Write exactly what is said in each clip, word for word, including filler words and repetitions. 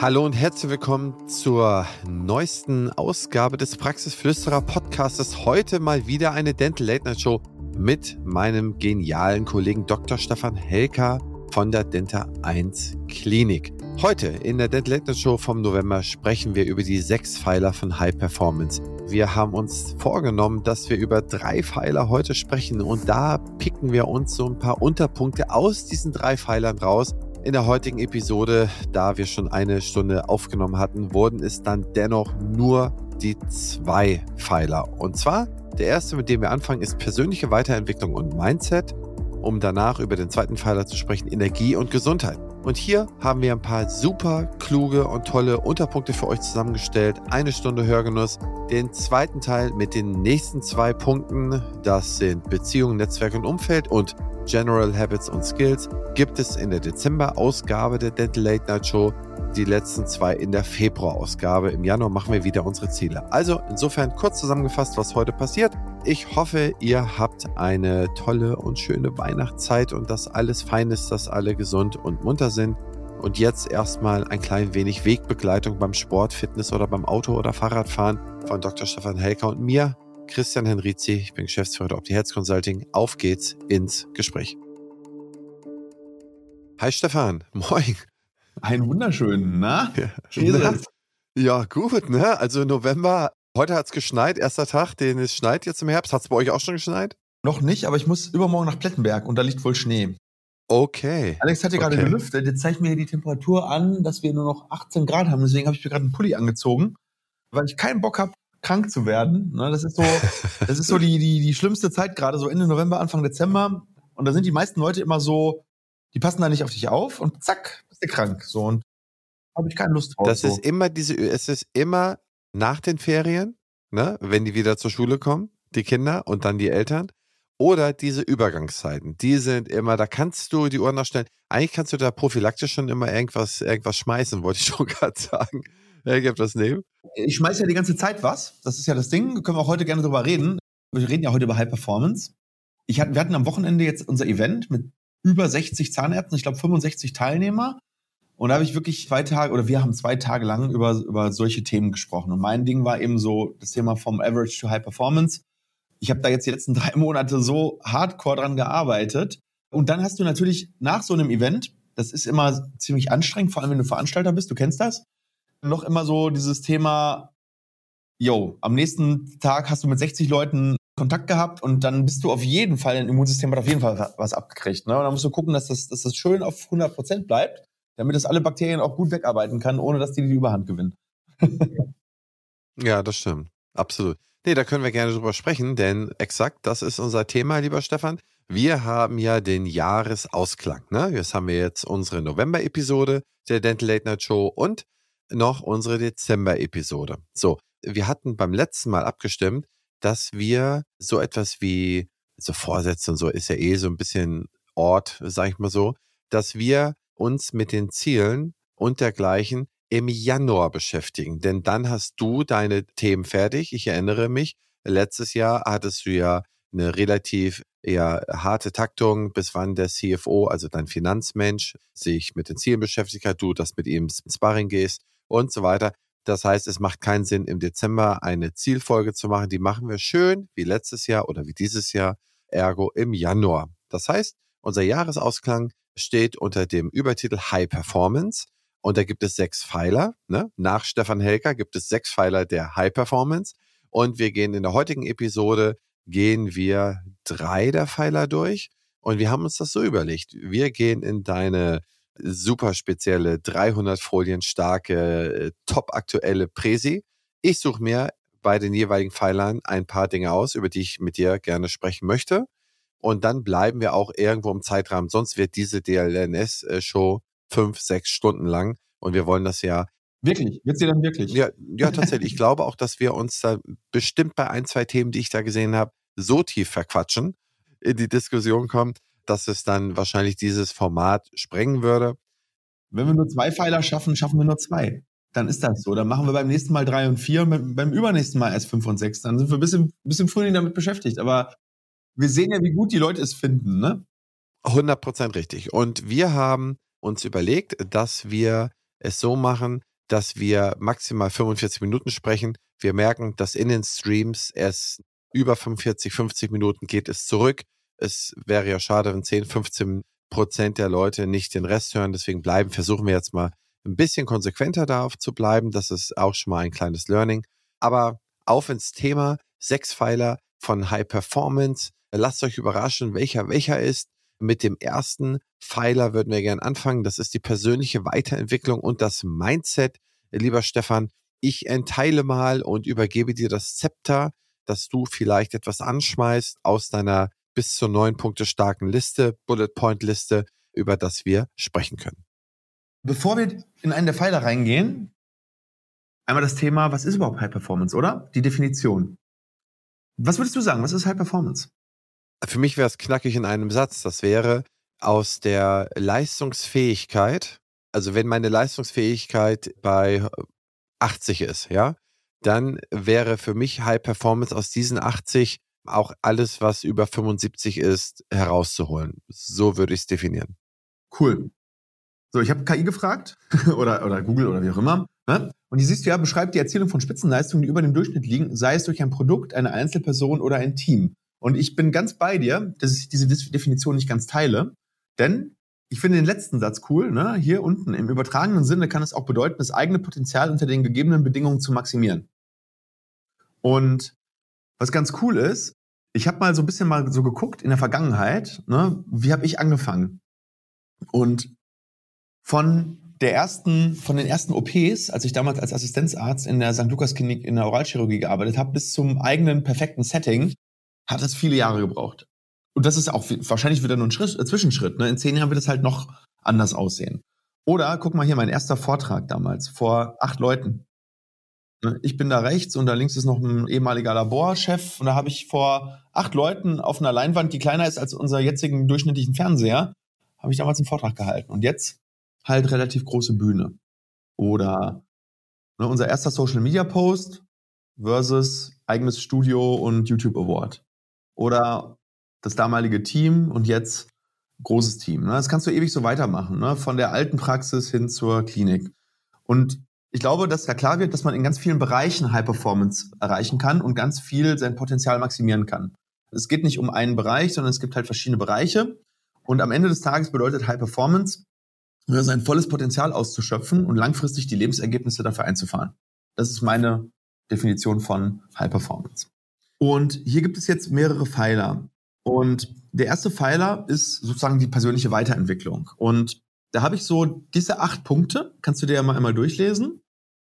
Hallo und herzlich willkommen zur neuesten Ausgabe des Praxisflüsterer Podcastes. Heute mal wieder eine Dental Late Night Show mit meinem genialen Kollegen Doktor Stefan Helker von der Denta eins Klinik. Heute in der Dental Late Night Show vom November sprechen wir über die sechs Pfeiler von High Performance. Wir haben uns vorgenommen, dass wir über drei Pfeiler heute sprechen und da picken wir uns so ein paar Unterpunkte aus diesen drei Pfeilern raus. In der heutigen Episode, da wir schon eine Stunde aufgenommen hatten, wurden es dann dennoch nur die zwei Pfeiler. Und zwar, der erste, mit dem wir anfangen, ist persönliche Weiterentwicklung und Mindset, um danach über den zweiten Pfeiler zu sprechen, Energie und Gesundheit. Und hier haben wir ein paar super kluge und tolle Unterpunkte für euch zusammengestellt. Eine Stunde Hörgenuss. Den zweiten Teil mit den nächsten zwei Punkten, das sind Beziehungen, Netzwerk und Umfeld und General Habits und Skills, gibt es in der Dezember-Ausgabe der Dental Late Night Show, die letzten zwei in der Februar-Ausgabe. Im Januar machen wir wieder unsere Ziele. Also insofern kurz zusammengefasst, was heute passiert. Ich hoffe, ihr habt eine tolle und schöne Weihnachtszeit und dass alles fein ist, dass alle gesund und munter sind. Und jetzt erstmal ein klein wenig Wegbegleitung beim Sport, Fitness oder beim Auto- oder Fahrradfahren von Doktor Stefan Helker und mir, Christian Henrizi. Ich bin Geschäftsführer der OptiHealth Consulting. Auf geht's ins Gespräch. Hi Stefan, moin. Einen wunderschönen, na? Ja, na? Ja, gut, ne? Also November, heute hat es geschneit, erster Tag, den es schneit jetzt im Herbst. Hat es bei euch auch schon geschneit? Noch nicht, aber ich muss übermorgen nach Plettenberg und da liegt wohl Schnee. Okay. Alex hat ja gerade okay. gelüftet, jetzt zeigt mir hier die Temperatur an, dass wir nur noch achtzehn Grad haben. Deswegen habe ich mir gerade einen Pulli angezogen, weil ich keinen Bock habe, krank zu werden. Ne, das ist so, das ist so die, die, die schlimmste Zeit gerade, so Ende November, Anfang Dezember. Und da sind die meisten Leute immer so, die passen da nicht auf dich auf und zack, bist du krank. So, und habe ich keine Lust drauf. Das so. ist immer diese, es ist immer nach den Ferien, ne, wenn die wieder zur Schule kommen, die Kinder und dann die Eltern. Oder diese Übergangszeiten, die sind immer, da kannst du die Uhr nachstellen. Eigentlich kannst du da prophylaktisch schon immer irgendwas, irgendwas schmeißen, wollte ich schon gerade sagen. Irgendwas nehmen. Ich schmeiße ja die ganze Zeit was. Das ist ja das Ding. Können wir auch heute gerne drüber reden. Wir reden ja heute über High Performance. Ich hatte, wir hatten am Wochenende jetzt unser Event mit über sechzig Zahnärzten, ich glaube fünfundsechzig Teilnehmer. Und da habe ich wirklich zwei Tage, oder wir haben zwei Tage lang über, über solche Themen gesprochen. Und mein Ding war eben so das Thema vom Average to High Performance. Ich habe da jetzt die letzten drei Monate so hardcore dran gearbeitet. Und dann hast du natürlich nach so einem Event, das ist immer ziemlich anstrengend, vor allem wenn du Veranstalter bist, du kennst das, noch immer so dieses Thema, yo, am nächsten Tag hast du mit sechzig Leuten Kontakt gehabt und dann bist du auf jeden Fall, dein Immunsystem hat auf jeden Fall was abgekriegt. Ne? Und dann musst du gucken, dass das, dass das schön auf hundert Prozent bleibt, damit das alle Bakterien auch gut wegarbeiten kann, ohne dass die die Überhand gewinnen. Ja, das stimmt. Absolut. Nee, da können wir gerne drüber sprechen, denn exakt das ist unser Thema, lieber Stefan. Wir haben ja den Jahresausklang. Ne? Jetzt haben wir jetzt unsere November-Episode der Dental Late Night Show und noch unsere Dezember-Episode. So, wir hatten beim letzten Mal abgestimmt, dass wir so etwas wie, so Vorsätze und so ist ja eh so ein bisschen Ort, sag ich mal so, dass wir uns mit den Zielen und dergleichen im Januar beschäftigen. Denn dann hast du deine Themen fertig. Ich erinnere mich, letztes Jahr hattest du ja eine relativ eher harte Taktung, bis wann der C F O, also dein Finanzmensch, sich mit den Zielen beschäftigt hat, du das mit ihm ins Sparring gehst und so weiter. Das heißt, es macht keinen Sinn, im Dezember eine Zielfolge zu machen. Die machen wir schön, wie letztes Jahr oder wie dieses Jahr, ergo im Januar. Das heißt, unser Jahresausklang steht unter dem Übertitel High Performance und da gibt es sechs Pfeiler. Ne? Nach Stefan Helker gibt es sechs Pfeiler der High Performance und wir gehen in der heutigen Episode, gehen wir drei der Pfeiler durch und wir haben uns das so überlegt. Wir gehen in deine super spezielle, dreihundert Folien starke, top aktuelle Präsi. Ich suche mir bei den jeweiligen Pfeilern ein paar Dinge aus, über die ich mit dir gerne sprechen möchte. Und dann bleiben wir auch irgendwo im Zeitrahmen. Sonst wird diese D L N S-Show fünf, sechs Stunden lang. Und wir wollen das ja... Wirklich? Wird sie dann wirklich? Ja, ja, tatsächlich. Ich glaube auch, dass wir uns da bestimmt bei ein, zwei Themen, die ich da gesehen habe, so tief verquatschen, in die Diskussion kommen, dass es dann wahrscheinlich dieses Format sprengen würde. Wenn wir nur zwei Pfeiler schaffen, schaffen wir nur zwei. Dann ist das so. Dann machen wir beim nächsten Mal drei und vier und beim, beim übernächsten Mal erst fünf und sechs. Dann sind wir ein bisschen, bisschen Frühling damit beschäftigt. Aber wir sehen ja, wie gut die Leute es finden, ne? hundert Prozent richtig. Und wir haben uns überlegt, dass wir es so machen, dass wir maximal fünfundvierzig Minuten sprechen. Wir merken, dass in den Streams es über fünfundvierzig, fünfzig Minuten geht es zurück. Es wäre ja schade, wenn zehn, fünfzehn Prozent der Leute nicht den Rest hören. Deswegen bleiben, versuchen wir jetzt mal ein bisschen konsequenter darauf zu bleiben. Das ist auch schon mal ein kleines Learning. Aber auf ins Thema. Sechs Pfeiler von High Performance. Lasst euch überraschen, welcher welcher ist. Mit dem ersten Pfeiler würden wir gerne anfangen. Das ist die persönliche Weiterentwicklung und das Mindset. Lieber Stefan, ich entteile mal und übergebe dir das Zepter, dass du vielleicht etwas anschmeißt aus deiner bis zu neun Punkte starken Liste, Bullet Point Liste, über das wir sprechen können. Bevor wir in einen der Pfeiler reingehen, einmal das Thema, was ist überhaupt High Performance, oder? Die Definition. Was würdest du sagen, was ist High Performance? Für mich wäre es knackig in einem Satz. Das wäre aus der Leistungsfähigkeit, also wenn meine Leistungsfähigkeit bei achtzig ist, ja, dann wäre für mich High Performance aus diesen achtzig auch alles, was über fünfundsiebzig ist, herauszuholen. So würde ich es definieren. Cool. So, ich habe K I gefragt oder, oder Google oder wie auch immer. Ne? Und hier siehst du ja, beschreibt die Erzielung von Spitzenleistungen, die über dem Durchschnitt liegen, sei es durch ein Produkt, eine Einzelperson oder ein Team. Und ich bin ganz bei dir, dass ich diese Definition nicht ganz teile, denn ich finde den letzten Satz cool. Ne? Hier unten im übertragenen Sinne kann es auch bedeuten, das eigene Potenzial unter den gegebenen Bedingungen zu maximieren. Und was ganz cool ist, ich habe mal so ein bisschen mal so geguckt in der Vergangenheit, ne, wie habe ich angefangen? Und von der ersten, von den ersten O Ps, als ich damals als Assistenzarzt in der Sankt Lukas Klinik in der Oralchirurgie gearbeitet habe, bis zum eigenen perfekten Setting, hat es viele Jahre gebraucht. Und das ist auch wahrscheinlich wieder nur ein Schritt, äh, Zwischenschritt. Ne? In zehn Jahren wird es halt noch anders aussehen. Oder guck mal hier, mein erster Vortrag damals vor acht Leuten. Ich bin da rechts und da links ist noch ein ehemaliger Laborchef. Und da habe ich vor acht Leuten auf einer Leinwand, die kleiner ist als unser jetzigen durchschnittlichen Fernseher, habe ich damals einen Vortrag gehalten. Und jetzt halt relativ große Bühne. Oder ne, unser erster Social-Media-Post versus eigenes Studio und YouTube Award. Oder das damalige Team und jetzt großes Team. Ne? Das kannst du ewig so weitermachen, ne? Von der alten Praxis hin zur Klinik. Und ich glaube, dass da klar wird, dass man in ganz vielen Bereichen High Performance erreichen kann und ganz viel sein Potenzial maximieren kann. Es geht nicht um einen Bereich, sondern es gibt halt verschiedene Bereiche. Und am Ende des Tages bedeutet High Performance, sein volles Potenzial auszuschöpfen und langfristig die Lebensergebnisse dafür einzufahren. Das ist meine Definition von High Performance. Und hier gibt es jetzt mehrere Pfeiler. Und der erste Pfeiler ist sozusagen die persönliche Weiterentwicklung. Und da habe ich so diese acht Punkte, kannst du dir ja mal einmal durchlesen.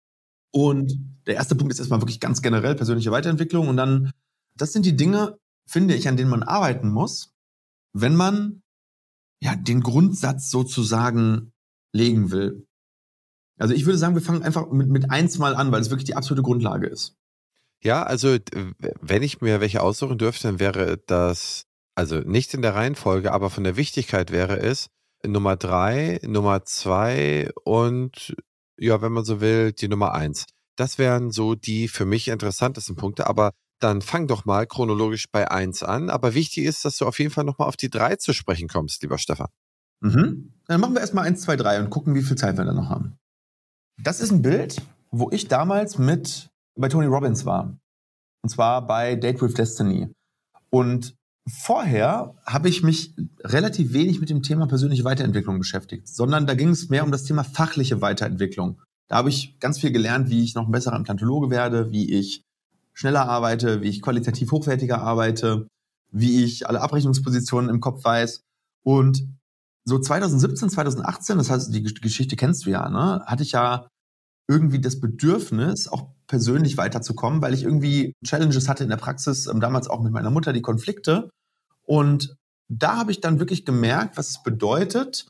Und der erste Punkt ist erstmal wirklich ganz generell persönliche Weiterentwicklung. Und dann, das sind die Dinge, finde ich, an denen man arbeiten muss, wenn man ja den Grundsatz sozusagen legen will. Also ich würde sagen, wir fangen einfach mit, mit eins mal an, weil es wirklich die absolute Grundlage ist. Ja, also wenn ich mir welche aussuchen dürfte, dann wäre das, also nicht in der Reihenfolge, aber von der Wichtigkeit wäre es Nummer drei, Nummer zwei und ja, wenn man so will, die Nummer eins. Das wären so die für mich interessantesten Punkte, aber dann fang doch mal chronologisch bei eins an. Aber wichtig ist, dass du auf jeden Fall nochmal auf die drei zu sprechen kommst, lieber Stefan. Mhm. Dann machen wir erstmal eins, zwei, drei und gucken, wie viel Zeit wir da noch haben. Das ist ein Bild, wo ich damals mit bei Tony Robbins war. Und zwar bei Date with Destiny. Und vorher habe ich mich relativ wenig mit dem Thema persönliche Weiterentwicklung beschäftigt, sondern da ging es mehr um das Thema fachliche Weiterentwicklung. Da habe ich ganz viel gelernt, wie ich noch ein besserer Implantologe werde, wie ich schneller arbeite, wie ich qualitativ hochwertiger arbeite, wie ich alle Abrechnungspositionen im Kopf weiß. Und so zwanzig siebzehn, zwanzig achtzehn, das heißt, die Geschichte kennst du ja, ne, hatte ich ja irgendwie das Bedürfnis, auch persönlich weiterzukommen, weil ich irgendwie Challenges hatte in der Praxis, damals auch mit meiner Mutter, die Konflikte. Und da habe ich dann wirklich gemerkt, was es bedeutet,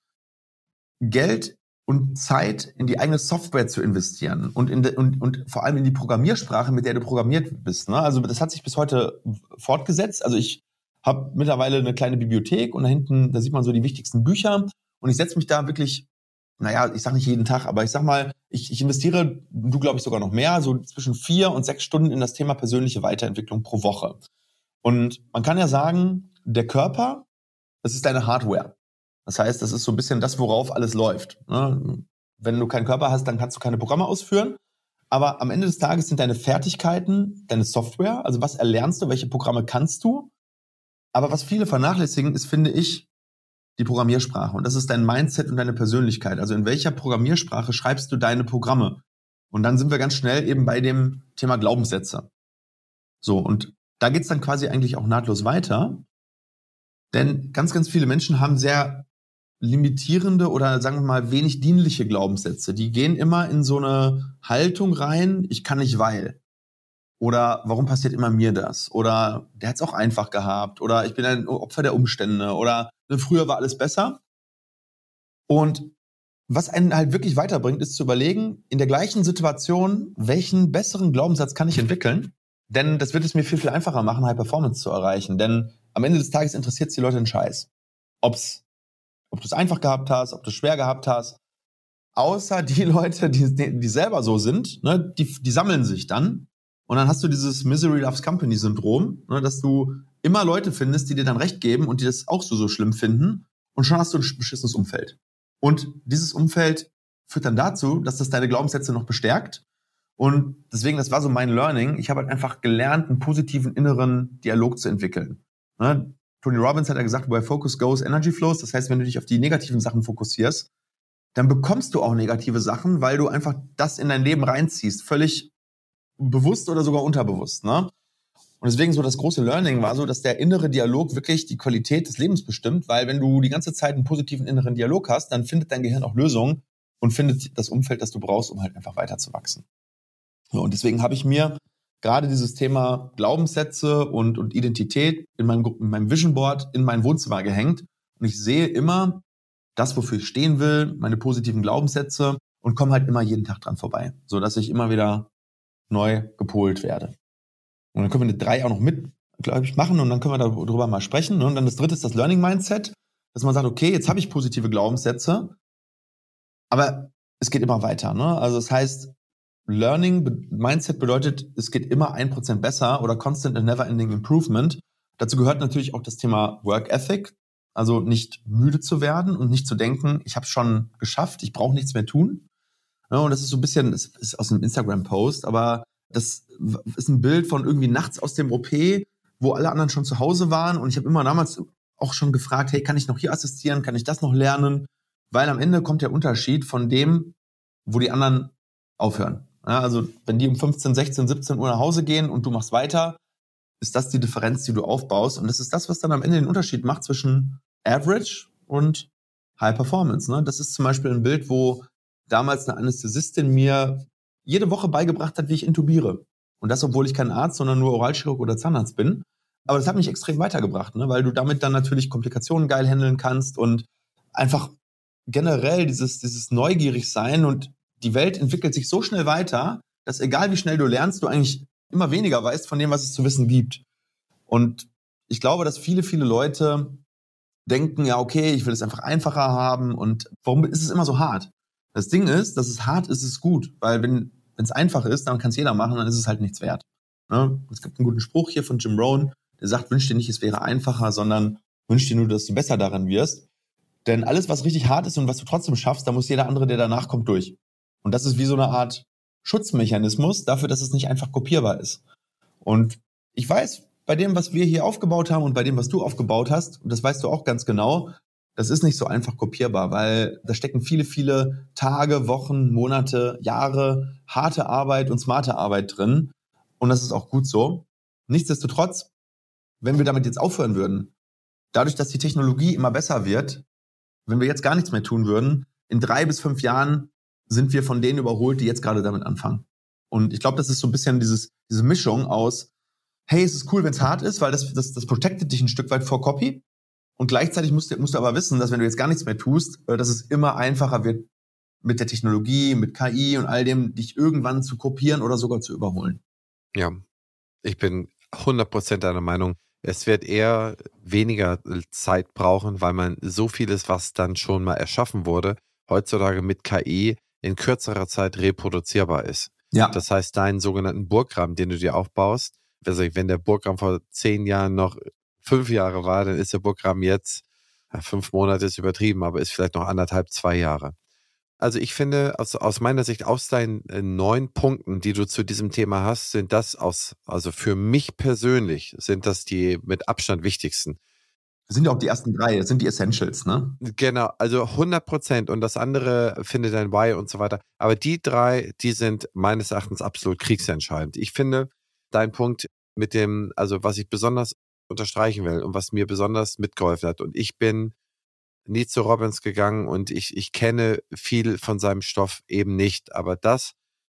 Geld und Zeit in die eigene Software zu investieren und, in de, und, und vor allem in die Programmiersprache, mit der du programmiert bist. Ne? Also das hat sich bis heute fortgesetzt. Also ich habe mittlerweile eine kleine Bibliothek und da hinten, da sieht man so die wichtigsten Bücher und ich setze mich da wirklich, naja, ich sage nicht jeden Tag, aber ich sag mal, ich, ich investiere, du glaube ich sogar noch mehr, so zwischen vier und sechs Stunden in das Thema persönliche Weiterentwicklung pro Woche. Und man kann ja sagen, der Körper, das ist deine Hardware. Das heißt, das ist so ein bisschen das, worauf alles läuft. Ne? wenn du keinen Körper hast, dann kannst du keine Programme ausführen. Aber am Ende des Tages sind deine Fertigkeiten deine Software. Also was erlernst du, welche Programme kannst du? Aber was viele vernachlässigen, ist, finde ich, die Programmiersprache. Und das ist dein Mindset und deine Persönlichkeit. Also in welcher Programmiersprache schreibst du deine Programme? Und dann sind wir ganz schnell eben bei dem Thema Glaubenssätze. So, und da geht's dann quasi eigentlich auch nahtlos weiter. Denn ganz, ganz viele Menschen haben sehr limitierende oder sagen wir mal wenig dienliche Glaubenssätze. Die gehen immer in so eine Haltung rein, ich kann nicht, weil. Oder warum passiert immer mir das? Oder der hat es auch einfach gehabt. Oder ich bin ein Opfer der Umstände. Oder früher war alles besser. Und was einen halt wirklich weiterbringt, ist zu überlegen, in der gleichen Situation, welchen besseren Glaubenssatz kann ich entwickeln? Denn das wird es mir viel, viel einfacher machen, High Performance zu erreichen. Denn am Ende des Tages interessiert es die Leute einen Scheiß. Ob's, ob du es einfach gehabt hast, ob du es schwer gehabt hast. Außer die Leute, die, die selber so sind, ne, die, die sammeln sich dann. Und dann hast du dieses Misery Loves Company Syndrom, ne, dass du immer Leute findest, die dir dann recht geben und die das auch so, so schlimm finden. Und schon hast du ein beschissenes Umfeld. Und dieses Umfeld führt dann dazu, dass das deine Glaubenssätze noch bestärkt. Und deswegen, das war so mein Learning. Ich habe halt einfach gelernt, einen positiven inneren Dialog zu entwickeln. Ne? Tony Robbins hat ja gesagt, where focus goes, energy flows. Das heißt, wenn du dich auf die negativen Sachen fokussierst, dann bekommst du auch negative Sachen, weil du einfach das in dein Leben reinziehst. Völlig bewusst oder sogar unterbewusst. Ne? Und deswegen so das große Learning war so, dass der innere Dialog wirklich die Qualität des Lebens bestimmt, weil wenn du die ganze Zeit einen positiven inneren Dialog hast, dann findet dein Gehirn auch Lösungen und findet das Umfeld, das du brauchst, um halt einfach weiterzuwachsen. So, und deswegen habe ich mir gerade dieses Thema Glaubenssätze und, und Identität in meinem, in meinem Vision Board in mein Wohnzimmer gehängt. Und ich sehe immer das, wofür ich stehen will, meine positiven Glaubenssätze und komme halt immer jeden Tag dran vorbei, sodass ich immer wieder neu gepolt werde. Und dann können wir eine drei auch noch mit, glaube ich, machen und dann können wir darüber mal sprechen. Und dann das dritte ist das Learning Mindset, dass man sagt, okay, jetzt habe ich positive Glaubenssätze, aber es geht immer weiter. Ne? Also das heißt, Learning Mindset bedeutet, es geht immer ein Prozent besser oder Constant and Never Ending Improvement. Dazu gehört natürlich auch das Thema Work Ethic, also nicht müde zu werden und nicht zu denken, ich habe es schon geschafft, ich brauche nichts mehr tun. Ja, und das ist so ein bisschen, das ist aus einem Instagram-Post, aber das ist ein Bild von irgendwie nachts aus dem O P, wo alle anderen schon zu Hause waren. Und ich habe immer damals auch schon gefragt, hey, kann ich noch hier assistieren? Kann ich das noch lernen? Weil am Ende kommt der Unterschied von dem, wo die anderen aufhören. Ja, also wenn die um fünfzehn, sechzehn, siebzehn Uhr nach Hause gehen und du machst weiter, ist das die Differenz, die du aufbaust. Und das ist das, was dann am Ende den Unterschied macht zwischen Average und High Performance. Ne? Das ist zum Beispiel ein Bild, wo damals eine Anästhesistin mir jede Woche beigebracht hat, wie ich intubiere. Und das, obwohl ich kein Arzt, sondern nur Oralchirurg oder Zahnarzt bin. Aber das hat mich extrem weitergebracht, ne? Weil du damit dann natürlich Komplikationen geil handeln kannst und einfach generell dieses, dieses neugierig sein. Und die Welt entwickelt sich so schnell weiter, dass egal wie schnell du lernst, du eigentlich immer weniger weißt von dem, was es zu wissen gibt. Und ich glaube, dass viele, viele Leute denken, ja, okay, ich will es einfach einfacher haben. Und warum ist es immer so hart? Das Ding ist, dass es hart ist, ist gut. Weil wenn wenn es einfach ist, dann kann es jeder machen, dann ist es halt nichts wert. Ne? Es gibt einen guten Spruch hier von Jim Rohn, der sagt, wünsch dir nicht, es wäre einfacher, sondern wünsch dir nur, dass du besser darin wirst. Denn alles, was richtig hart ist und was du trotzdem schaffst, da muss jeder andere, der danach kommt, durch. Und das ist wie so eine Art Schutzmechanismus dafür, dass es nicht einfach kopierbar ist. Und ich weiß, bei dem, was wir hier aufgebaut haben und bei dem, was du aufgebaut hast, und das weißt du auch ganz genau, das ist nicht so einfach kopierbar, weil da stecken viele, viele Tage, Wochen, Monate, Jahre, harte Arbeit und smarte Arbeit drin. Und das ist auch gut so. Nichtsdestotrotz, wenn wir damit jetzt aufhören würden, dadurch, dass die Technologie immer besser wird, wenn wir jetzt gar nichts mehr tun würden, in drei bis fünf Jahren sind wir von denen überholt, die jetzt gerade damit anfangen. Und ich glaube, das ist so ein bisschen dieses, diese Mischung aus, hey, es ist cool, wenn es hart ist, weil das, das, das protectet dich ein Stück weit vor Copy. Und gleichzeitig musst du, musst du aber wissen, dass wenn du jetzt gar nichts mehr tust, dass es immer einfacher wird, mit der Technologie, mit K I und all dem, dich irgendwann zu kopieren oder sogar zu überholen. Ja, ich bin hundert Prozent deiner Meinung. Es wird eher weniger Zeit brauchen, weil man so vieles, was dann schon mal erschaffen wurde, heutzutage mit K I in kürzerer Zeit reproduzierbar ist. Ja. Das heißt, deinen sogenannten Burggraben, den du dir aufbaust, also wenn der Burggraben vor zehn Jahren noch fünf Jahre war, dann ist der Burggraben jetzt, ja, fünf Monate ist übertrieben, aber ist vielleicht noch anderthalb, zwei Jahre. Also ich finde, aus, aus meiner Sicht, aus deinen äh, neun Punkten, die du zu diesem Thema hast, sind das aus, also für mich persönlich, sind das die mit Abstand wichtigsten. Das sind ja auch die ersten drei, das sind die Essentials, ne? Genau, also hundert Prozent und das andere finde dein Why und so weiter. Aber die drei, die sind meines Erachtens absolut kriegsentscheidend. Ich finde, dein Punkt mit dem, also was ich besonders unterstreichen will und was mir besonders mitgeholfen hat, und ich bin nie zu Robbins gegangen und ich, ich kenne viel von seinem Stoff eben nicht. Aber das,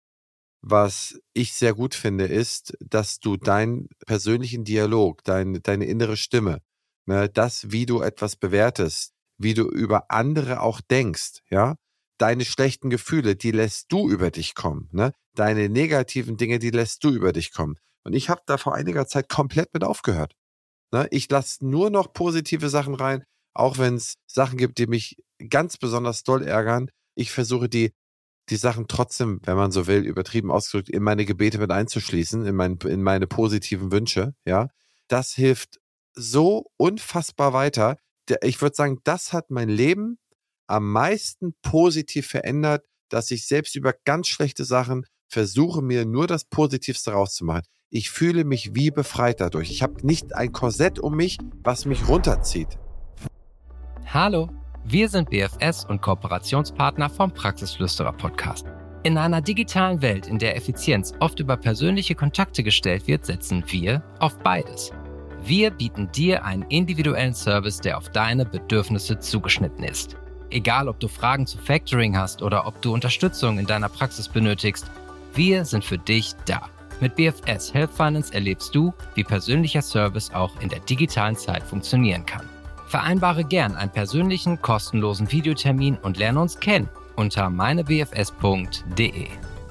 was ich sehr gut finde, ist, dass du deinen persönlichen Dialog, dein, deine innere Stimme, ne, das, wie du etwas bewertest, wie du über andere auch denkst, ja, deine schlechten Gefühle, die lässt du über dich kommen, ne, deine negativen Dinge, die lässt du über dich kommen. Und ich habe da vor einiger Zeit komplett mit aufgehört. Ne? Ich lasse nur noch positive Sachen rein, auch wenn es Sachen gibt, die mich ganz besonders doll ärgern. Ich versuche die, die Sachen trotzdem, wenn man so will, übertrieben ausgedrückt, in meine Gebete mit einzuschließen, in, mein, in meine positiven Wünsche. Ja, das hilft so unfassbar weiter. Ich würde sagen, das hat mein Leben am meisten positiv verändert, dass ich selbst über ganz schlechte Sachen versuche, mir nur das Positivste rauszumachen. Ich fühle mich wie befreit dadurch. Ich habe nicht ein Korsett um mich, was mich runterzieht. Hallo, wir sind B F S und Kooperationspartner vom Praxisflüsterer Podcast. In einer digitalen Welt, in der Effizienz oft über persönliche Kontakte gestellt wird, setzen wir auf beides. Wir bieten dir einen individuellen Service, der auf deine Bedürfnisse zugeschnitten ist. Egal, ob du Fragen zu Factoring hast oder ob du Unterstützung in deiner Praxis benötigst, wir sind für dich da. Mit B F S Health Finance erlebst du, wie persönlicher Service auch in der digitalen Zeit funktionieren kann. Vereinbare gern einen persönlichen, kostenlosen Videotermin und lerne uns kennen unter meine b f s punkt d e.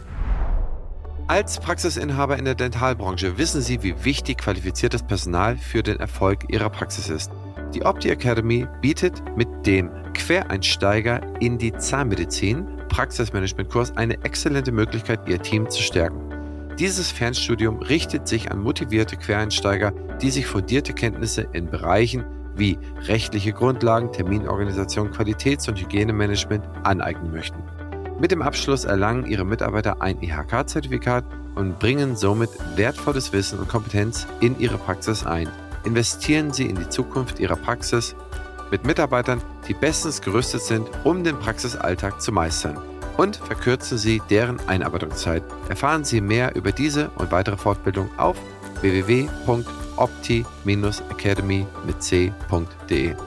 Als Praxisinhaber in der Dentalbranche wissen Sie, wie wichtig qualifiziertes Personal für den Erfolg Ihrer Praxis ist. Die Opti Academy bietet mit dem Quereinsteiger in die Zahnmedizin Praxismanagement-Kurs eine exzellente Möglichkeit, Ihr Team zu stärken. Dieses Fernstudium richtet sich an motivierte Quereinsteiger, die sich fundierte Kenntnisse in Bereichen wie rechtliche Grundlagen, Terminorganisation, Qualitäts- und Hygienemanagement aneignen möchten. Mit dem Abschluss erlangen Ihre Mitarbeiter ein I H K-Zertifikat und bringen somit wertvolles Wissen und Kompetenz in Ihre Praxis ein. Investieren Sie in die Zukunft Ihrer Praxis mit Mitarbeitern, die bestens gerüstet sind, um den Praxisalltag zu meistern. Und verkürzen Sie deren Einarbeitungszeit. Erfahren Sie mehr über diese und weitere Fortbildung auf w w w punkt opti academy mit c punkt d e.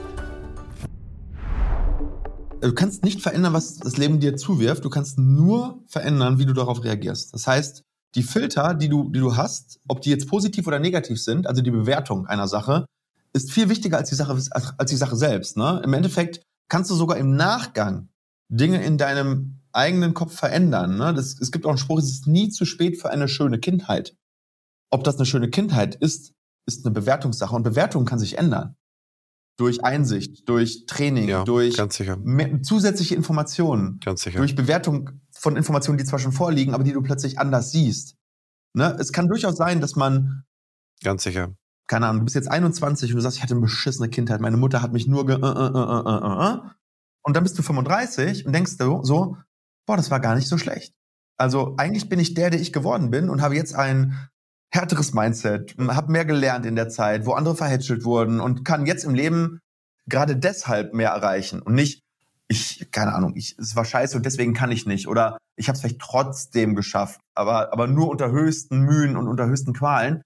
Du kannst nicht verändern, was das Leben dir zuwirft. Du kannst nur verändern, wie du darauf reagierst. Das heißt, die Filter, die du, die du hast, ob die jetzt positiv oder negativ sind, also die Bewertung einer Sache, ist viel wichtiger als die Sache, als die Sache selbst. Ne? Im Endeffekt kannst du sogar im Nachgang Dinge in deinem eigenen Kopf verändern. Ne? Das, es gibt auch einen Spruch, es ist nie zu spät für eine schöne Kindheit. Ob das eine schöne Kindheit ist, ist eine Bewertungssache. Und Bewertung kann sich ändern. Durch Einsicht, durch Training, Ja, durch ganz sicher. mehr, zusätzliche Informationen, Ganz sicher. durch Bewertung von Informationen, die zwar schon vorliegen, aber die du plötzlich anders siehst. Ne? Es kann durchaus sein, dass man, Ganz sicher. keine Ahnung, du bist jetzt einundzwanzig und du sagst, ich hatte eine beschissene Kindheit, meine Mutter hat mich nur ge... Äh, äh, äh, äh, äh. Und dann bist du fünfunddreißig und denkst so, so, boah, das war gar nicht so schlecht. Also eigentlich bin ich der, der ich geworden bin und habe jetzt ein härteres Mindset, habe mehr gelernt in der Zeit, wo andere verhätschelt wurden und kann jetzt im Leben gerade deshalb mehr erreichen und nicht, ich, keine Ahnung, ich, es war scheiße und deswegen kann ich nicht oder ich habe es vielleicht trotzdem geschafft, aber, aber nur unter höchsten Mühen und unter höchsten Qualen.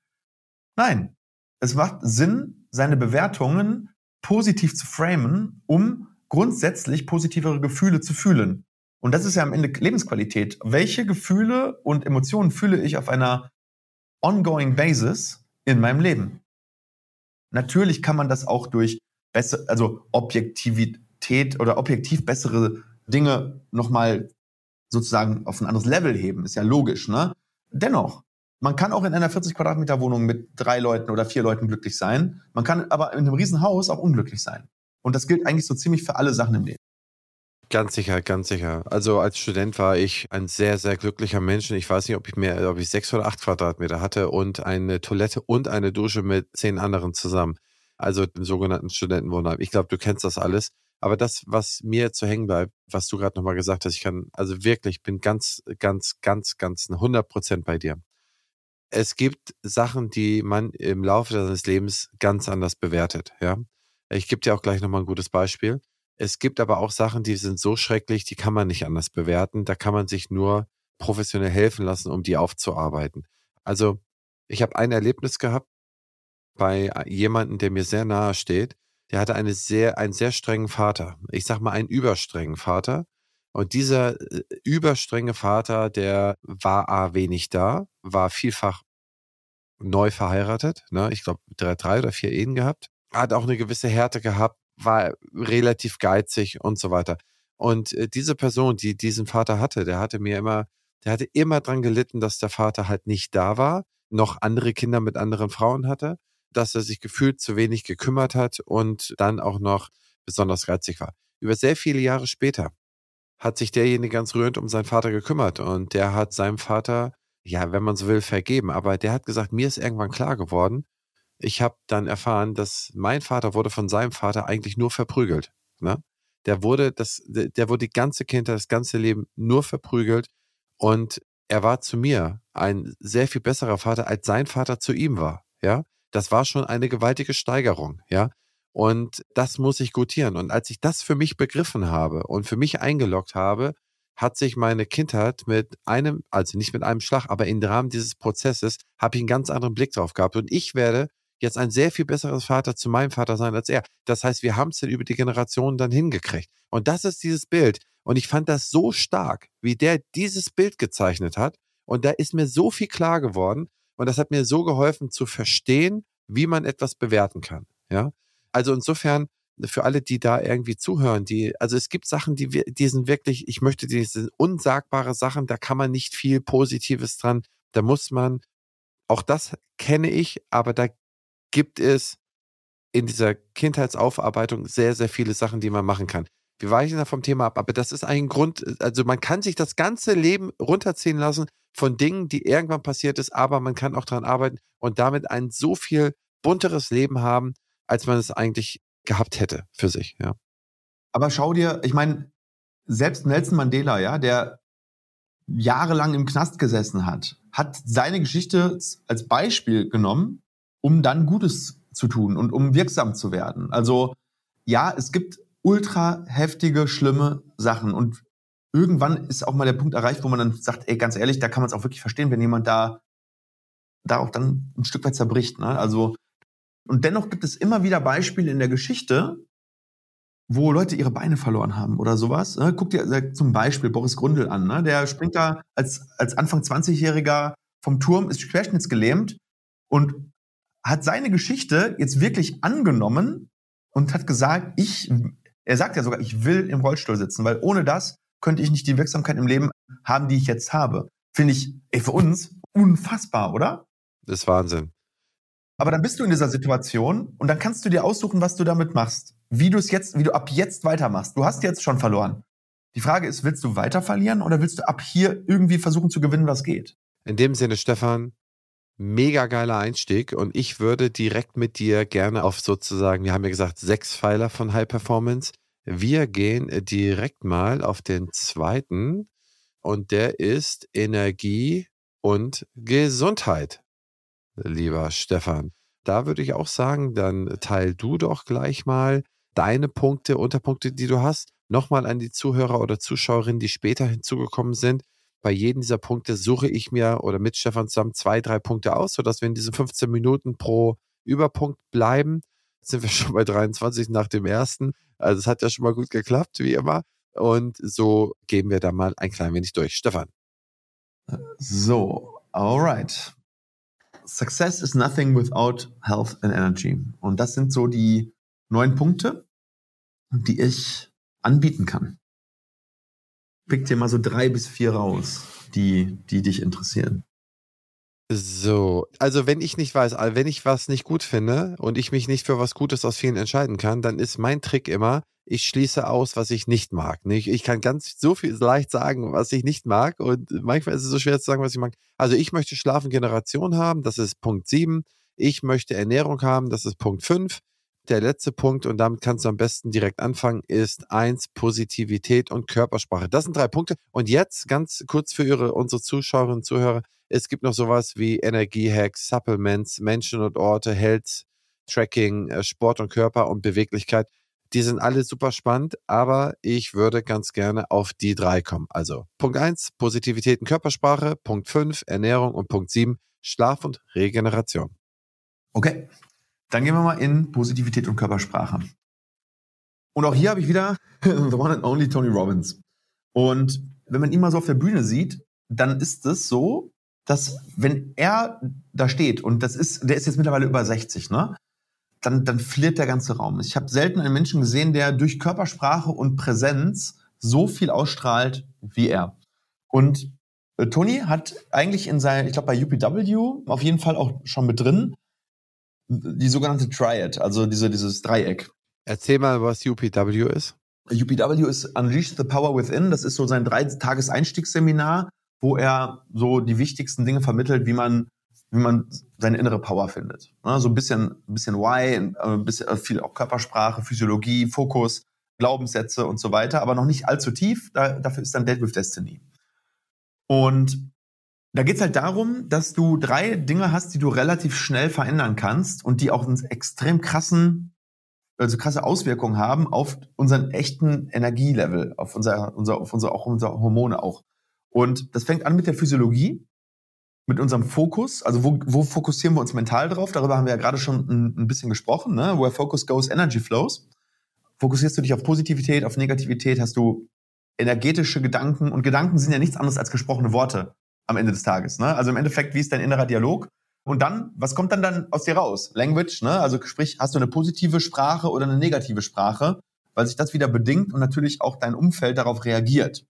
Nein, es macht Sinn, seine Bewertungen positiv zu framen, um grundsätzlich positivere Gefühle zu fühlen. Und das ist ja am Ende Lebensqualität. Welche Gefühle und Emotionen fühle ich auf einer ongoing basis in meinem Leben? Natürlich kann man das auch durch besser, also Objektivität oder objektiv bessere Dinge nochmal sozusagen auf ein anderes Level heben. Ist ja logisch, ne? Dennoch, man kann auch in einer vierzig Quadratmeter Wohnung mit drei Leuten oder vier Leuten glücklich sein. Man kann aber in einem riesen Haus auch unglücklich sein. Und das gilt eigentlich so ziemlich für alle Sachen im Leben. Ganz sicher, ganz sicher. Also als Student war ich ein sehr, sehr glücklicher Mensch. Und ich weiß nicht, ob ich mehr, ob ich sechs oder acht Quadratmeter hatte und eine Toilette und eine Dusche mit zehn anderen zusammen. Also im sogenannten Studentenwohnheim. Ich glaube, du kennst das alles. Aber das, was mir jetzt so hängen bleibt, was du gerade nochmal gesagt hast, ich kann, also wirklich, bin ganz, ganz, ganz, ganz hundert Prozent bei dir. Es gibt Sachen, die man im Laufe seines Lebens ganz anders bewertet, ja. Ich gebe dir auch gleich nochmal ein gutes Beispiel. Es gibt aber auch Sachen, die sind so schrecklich, die kann man nicht anders bewerten. Da kann man sich nur professionell helfen lassen, um die aufzuarbeiten. Also, ich habe ein Erlebnis gehabt bei jemandem, der mir sehr nahe steht. Der hatte eine sehr, einen sehr strengen Vater. Ich sag mal, einen überstrengen Vater. Und dieser äh, überstrenge Vater, der war A, wenig da, war vielfach neu verheiratet, ne? Ich glaube, drei, drei oder vier Ehen gehabt. Hat auch eine gewisse Härte gehabt, war relativ geizig und so weiter. Und äh, diese Person, die diesen Vater hatte, der hatte mir immer, der hatte immer dran gelitten, dass der Vater halt nicht da war, noch andere Kinder mit anderen Frauen hatte, dass er sich gefühlt zu wenig gekümmert hat und dann auch noch besonders geizig war. Über sehr viele Jahre später hat sich derjenige ganz rührend um seinen Vater gekümmert und der hat seinem Vater, ja, wenn man so will, vergeben. Aber der hat gesagt, mir ist irgendwann klar geworden, ich habe dann erfahren, dass mein Vater wurde von seinem Vater eigentlich nur verprügelt. Ne? Der wurde das, der wurde die ganze Kindheit, das ganze Leben nur verprügelt und er war zu mir ein sehr viel besserer Vater, als sein Vater zu ihm war. Ja, das war schon eine gewaltige Steigerung. Ja, und das muss ich gutieren. Und als ich das für mich begriffen habe und für mich eingeloggt habe, hat sich meine Kindheit mit einem, also nicht mit einem Schlag, aber im Rahmen dieses Prozesses, habe ich einen ganz anderen Blick drauf gehabt. Und ich werde jetzt ein sehr viel besseres Vater zu meinem Vater sein als er. Das heißt, wir haben es dann über die Generationen dann hingekriegt. Und das ist dieses Bild. Und ich fand das so stark, wie der dieses Bild gezeichnet hat. Und da ist mir so viel klar geworden. Und das hat mir so geholfen zu verstehen, wie man etwas bewerten kann. Ja, also insofern, für alle, die da irgendwie zuhören, die, also es gibt Sachen, die, wir- die sind wirklich, ich möchte, die sind unsagbare Sachen, da kann man nicht viel Positives dran, da muss man, auch das kenne ich, aber da gibt es in dieser Kindheitsaufarbeitung sehr, sehr viele Sachen, die man machen kann. Wir weichen da vom Thema ab, aber das ist ein Grund, also man kann sich das ganze Leben runterziehen lassen von Dingen, die irgendwann passiert ist, aber man kann auch daran arbeiten und damit ein so viel bunteres Leben haben, als man es eigentlich gehabt hätte für sich, ja. Aber schau dir, ich meine, selbst Nelson Mandela, ja, der jahrelang im Knast gesessen hat, hat seine Geschichte als Beispiel genommen, um dann Gutes zu tun und um wirksam zu werden. Also ja, es gibt ultra heftige, schlimme Sachen und irgendwann ist auch mal der Punkt erreicht, wo man dann sagt, ey, ganz ehrlich, da kann man es auch wirklich verstehen, wenn jemand da, da auch dann ein Stück weit zerbricht. Ne? Also, und dennoch gibt es immer wieder Beispiele in der Geschichte, wo Leute ihre Beine verloren haben oder sowas. Ne? Guck dir zum Beispiel Boris Gründel an. Ne? Der springt da als, als Anfang zwanzigjähriger vom Turm, ist querschnittsgelähmt und hat seine Geschichte jetzt wirklich angenommen und hat gesagt, ich, er sagt ja sogar, ich will im Rollstuhl sitzen, weil ohne das könnte ich nicht die Wirksamkeit im Leben haben, die ich jetzt habe. Finde ich, ey, für uns unfassbar, oder? Das ist Wahnsinn. Aber dann bist du in dieser Situation und dann kannst du dir aussuchen, was du damit machst. Wie du es jetzt, wie du ab jetzt weitermachst. Du hast jetzt schon verloren. Die Frage ist, willst du weiter verlieren oder willst du ab hier irgendwie versuchen zu gewinnen, was geht? In dem Sinne, Stefan, mega geiler Einstieg und ich würde direkt mit dir gerne auf sozusagen, wir haben ja gesagt, sechs Pfeiler von High Performance. Wir gehen direkt mal auf den zweiten und der ist Energie und Gesundheit, lieber Stefan. Da würde ich auch sagen, dann teil du doch gleich mal deine Punkte, Unterpunkte, die du hast, nochmal an die Zuhörer oder Zuschauerinnen, die später hinzugekommen sind. Bei jedem dieser Punkte suche ich mir oder mit Stefan zusammen zwei, drei Punkte aus, sodass wir in diesen fünfzehn Minuten pro Überpunkt bleiben. Jetzt sind wir schon bei dreiundzwanzig nach dem ersten. Also es hat ja schon mal gut geklappt, wie immer. Und so gehen wir da mal ein klein wenig durch. Stefan. So, alright. Success is nothing without health and energy. Und das sind so die neun Punkte, die ich anbieten kann. Pick dir mal so drei bis vier raus, die, die dich interessieren. So, also wenn ich nicht weiß, wenn ich was nicht gut finde und ich mich nicht für was Gutes aus vielen entscheiden kann, dann ist mein Trick immer, ich schließe aus, was ich nicht mag. Ich kann ganz so viel leicht sagen, was ich nicht mag und manchmal ist es so schwer zu sagen, was ich mag. Also ich möchte Schlafen Generation haben, das ist Punkt sieben. Ich möchte Ernährung haben, das ist Punkt fünf. der letzte Punkt, und damit kannst du am besten direkt anfangen, ist eins, Positivität und Körpersprache. Das sind drei Punkte. Und jetzt ganz kurz für ihre, unsere Zuschauerinnen und Zuhörer. Es gibt noch sowas wie Energiehacks, Supplements, Menschen und Orte, Health, Tracking, Sport und Körper und Beweglichkeit. Die sind alle super spannend, aber ich würde ganz gerne auf die drei kommen. Also Punkt eins, Positivität und Körpersprache, Punkt fünf, Ernährung und Punkt sieben, Schlaf und Regeneration. Okay, dann gehen wir mal in Positivität und Körpersprache. Und auch hier habe ich wieder the one and only Tony Robbins. Und wenn man ihn mal so auf der Bühne sieht, dann ist es so, dass wenn er da steht, und das ist, der ist jetzt mittlerweile über sechzig, ne? Dann, dann flirrt der ganze Raum. Ich habe selten einen Menschen gesehen, der durch Körpersprache und Präsenz so viel ausstrahlt wie er. Und äh, Tony hat eigentlich in seinem, ich glaube bei U P W auf jeden Fall auch schon mit drin, die sogenannte Triad, also diese, dieses Dreieck. Erzähl mal, was U P W ist. U P W ist Unleash the Power Within. Das ist so sein drei-Tages-Einstiegsseminar, wo er so die wichtigsten Dinge vermittelt, wie man wie man seine innere Power findet. So ein bisschen, ein bisschen Why, ein bisschen viel auch Körpersprache, Physiologie, Fokus, Glaubenssätze und so weiter, aber noch nicht allzu tief. Da, dafür ist dann Date with Destiny. Und da geht's halt darum, dass du drei Dinge hast, die du relativ schnell verändern kannst und die auch einen extrem krassen, also krasse Auswirkungen haben auf unseren echten Energielevel, auf unser, unser, auf unser, auch unsere Hormone auch. Und das fängt an mit der Physiologie, mit unserem Fokus, also wo, wo fokussieren wir uns mental drauf? Darüber haben wir ja gerade schon ein, ein bisschen gesprochen, ne? Where focus goes, energy flows. Fokussierst du dich auf Positivität, auf Negativität, hast du energetische Gedanken, und Gedanken sind ja nichts anderes als gesprochene Worte am Ende des Tages, ne? Also im Endeffekt, wie ist dein innerer Dialog? Und dann, was kommt dann dann aus dir raus? Language, ne? Also sprich, hast du eine positive Sprache oder eine negative Sprache, weil sich das wieder bedingt und natürlich auch dein Umfeld darauf reagiert.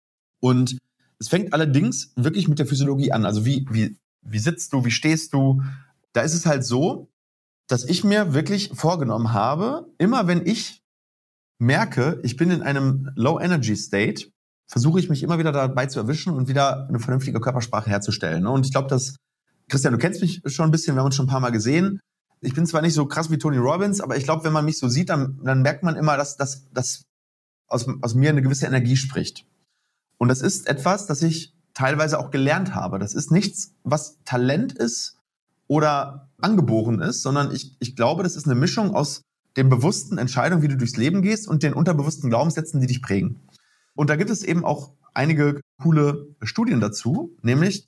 Und es fängt allerdings wirklich mit der Physiologie an. Also wie, wie, wie sitzt du, wie stehst du? Da ist es halt so, dass ich mir wirklich vorgenommen habe, immer wenn ich merke, ich bin in einem Low-Energy-State, versuche ich mich immer wieder dabei zu erwischen und wieder eine vernünftige Körpersprache herzustellen. Und ich glaube, dass, Christian, du kennst mich schon ein bisschen, wir haben uns schon ein paar Mal gesehen. Ich bin zwar nicht so krass wie Tony Robbins, aber ich glaube, wenn man mich so sieht, dann, dann merkt man immer, dass das aus, aus mir eine gewisse Energie spricht. Und das ist etwas, das ich teilweise auch gelernt habe. Das ist nichts, was Talent ist oder angeboren ist, sondern ich, ich glaube, das ist eine Mischung aus den bewussten Entscheidungen, wie du durchs Leben gehst, und den unterbewussten Glaubenssätzen, die dich prägen. Und da gibt es eben auch einige coole Studien dazu, nämlich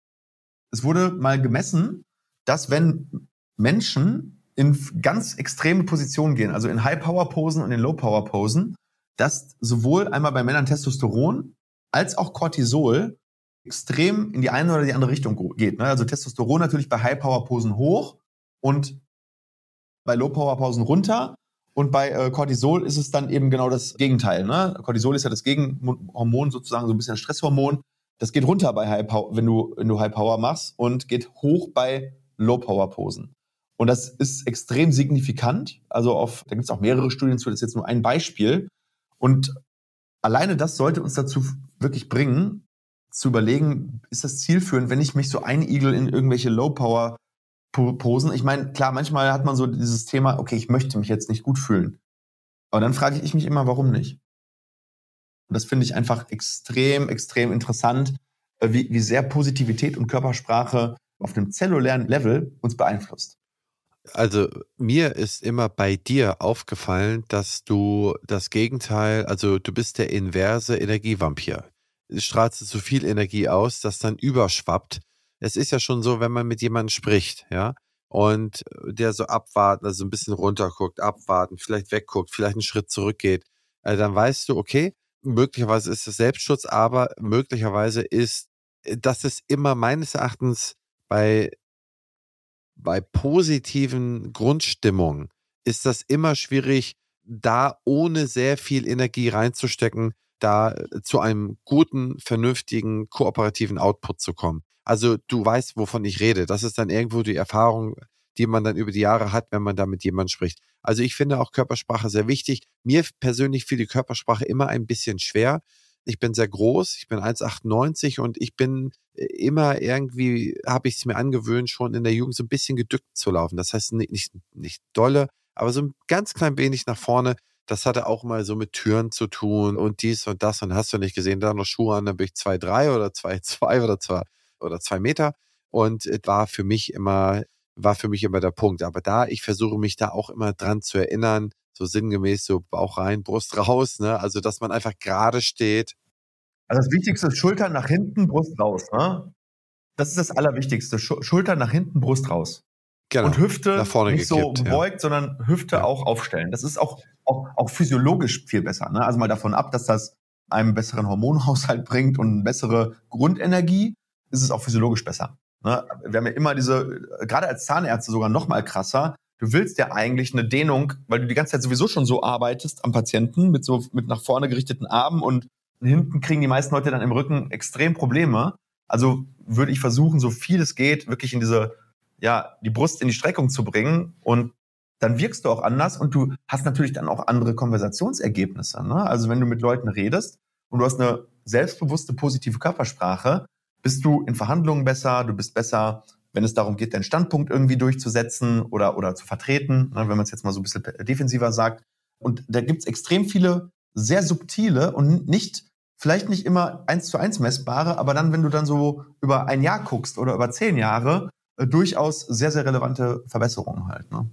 es wurde mal gemessen, dass wenn Menschen in ganz extreme Positionen gehen, also in High-Power-Posen und in Low-Power-Posen, dass sowohl einmal bei Männern Testosteron als auch Cortisol extrem in die eine oder die andere Richtung geht. Also Testosteron natürlich bei High-Power-Posen hoch und bei Low-Power-Posen runter. Und bei äh, Cortisol ist es dann eben genau das Gegenteil. Ne? Cortisol ist ja das Gegenhormon, sozusagen so ein bisschen Stresshormon. Das geht runter bei High Power, wenn du, wenn du High Power machst, und geht hoch bei Low-Power-Posen. Und das ist extrem signifikant. Also auf, da gibt es auch mehrere Studien zu, das ist jetzt nur ein Beispiel. Und alleine das sollte uns dazu wirklich bringen, zu überlegen, ist das zielführend, wenn ich mich so einigel in irgendwelche Low-Power-Posen? Ich meine, klar, manchmal hat man so dieses Thema, okay, ich möchte mich jetzt nicht gut fühlen. Aber dann frage ich mich immer, warum nicht? Und das finde ich einfach extrem, extrem interessant, wie, wie sehr Positivität und Körpersprache auf einem zellulären Level uns beeinflusst. Also mir ist immer bei dir aufgefallen, dass du das Gegenteil, also du bist der inverse Energievampir. Du strahlst so viel Energie aus, dass dann überschwappt. Es ist ja schon so, wenn man mit jemandem spricht, ja, und der so abwarten, also ein bisschen runterguckt, abwarten, vielleicht wegguckt, vielleicht einen Schritt zurückgeht, äh, dann weißt du, okay, möglicherweise ist es Selbstschutz, aber möglicherweise ist, das ist immer meines Erachtens bei bei positiven Grundstimmungen ist das immer schwierig, da ohne sehr viel Energie reinzustecken, da zu einem guten, vernünftigen, kooperativen Output zu kommen. Also du weißt, wovon ich rede. Das ist dann irgendwo die Erfahrung, die man dann über die Jahre hat, wenn man da mit jemandem spricht. Also ich finde auch Körpersprache sehr wichtig. Mir persönlich fiel die Körpersprache immer ein bisschen schwer. Ich bin sehr groß, ich bin eins Komma achtundneunzig und ich bin immer irgendwie, habe ich es mir angewöhnt, schon in der Jugend so ein bisschen gedückt zu laufen. Das heißt nicht, nicht, nicht dolle, Aber so ein ganz klein wenig nach vorne, das hatte auch mal so mit Türen zu tun und dies und das. Und hast du nicht gesehen, da noch Schuhe an, dann bin ich zwei Komma drei oder zwei Komma zwei oder zwei oder zwei Meter. Und es war für mich immer, war für mich immer der Punkt. Aber da, ich versuche mich da auch immer dran zu erinnern, so sinngemäß so Bauch rein, Brust raus, ne? Also, dass man einfach gerade steht. Also das Wichtigste ist Schultern nach hinten, Brust raus. Ne? Das ist das Allerwichtigste. Schu- Schultern nach hinten, Brust raus. Genau, Und Hüfte nach vorne nicht so gekippt, ja. gebeugt, sondern Hüfte Ja. auch aufstellen. Das ist auch, auch, auch physiologisch viel besser. Ne? Also mal davon ab, dass das einen besseren Hormonhaushalt bringt und eine bessere Grundenergie, ist es auch physiologisch besser. Ne? Wir haben ja immer diese, gerade als Zahnärzte sogar noch mal krasser, du willst ja eigentlich eine Dehnung, weil du die ganze Zeit sowieso schon so arbeitest am Patienten, mit so mit nach vorne gerichteten Armen, und hinten kriegen die meisten Leute dann im Rücken extrem Probleme. Also würde ich versuchen, so viel es geht, wirklich in diese, ja, die Brust in die Streckung zu bringen, und dann wirkst du auch anders und du hast natürlich dann auch andere Konversationsergebnisse. Ne? Also wenn du mit Leuten redest und du hast eine selbstbewusste, positive Körpersprache, bist du in Verhandlungen besser, du bist besser, wenn es darum geht, deinen Standpunkt irgendwie durchzusetzen oder, oder zu vertreten, ne, wenn man es jetzt mal so ein bisschen defensiver sagt. Und da gibt's extrem viele sehr subtile und nicht, vielleicht nicht immer eins zu eins messbare, aber dann, wenn du dann so über ein Jahr guckst oder über zehn Jahre, äh, durchaus sehr, sehr relevante Verbesserungen halt. Ne?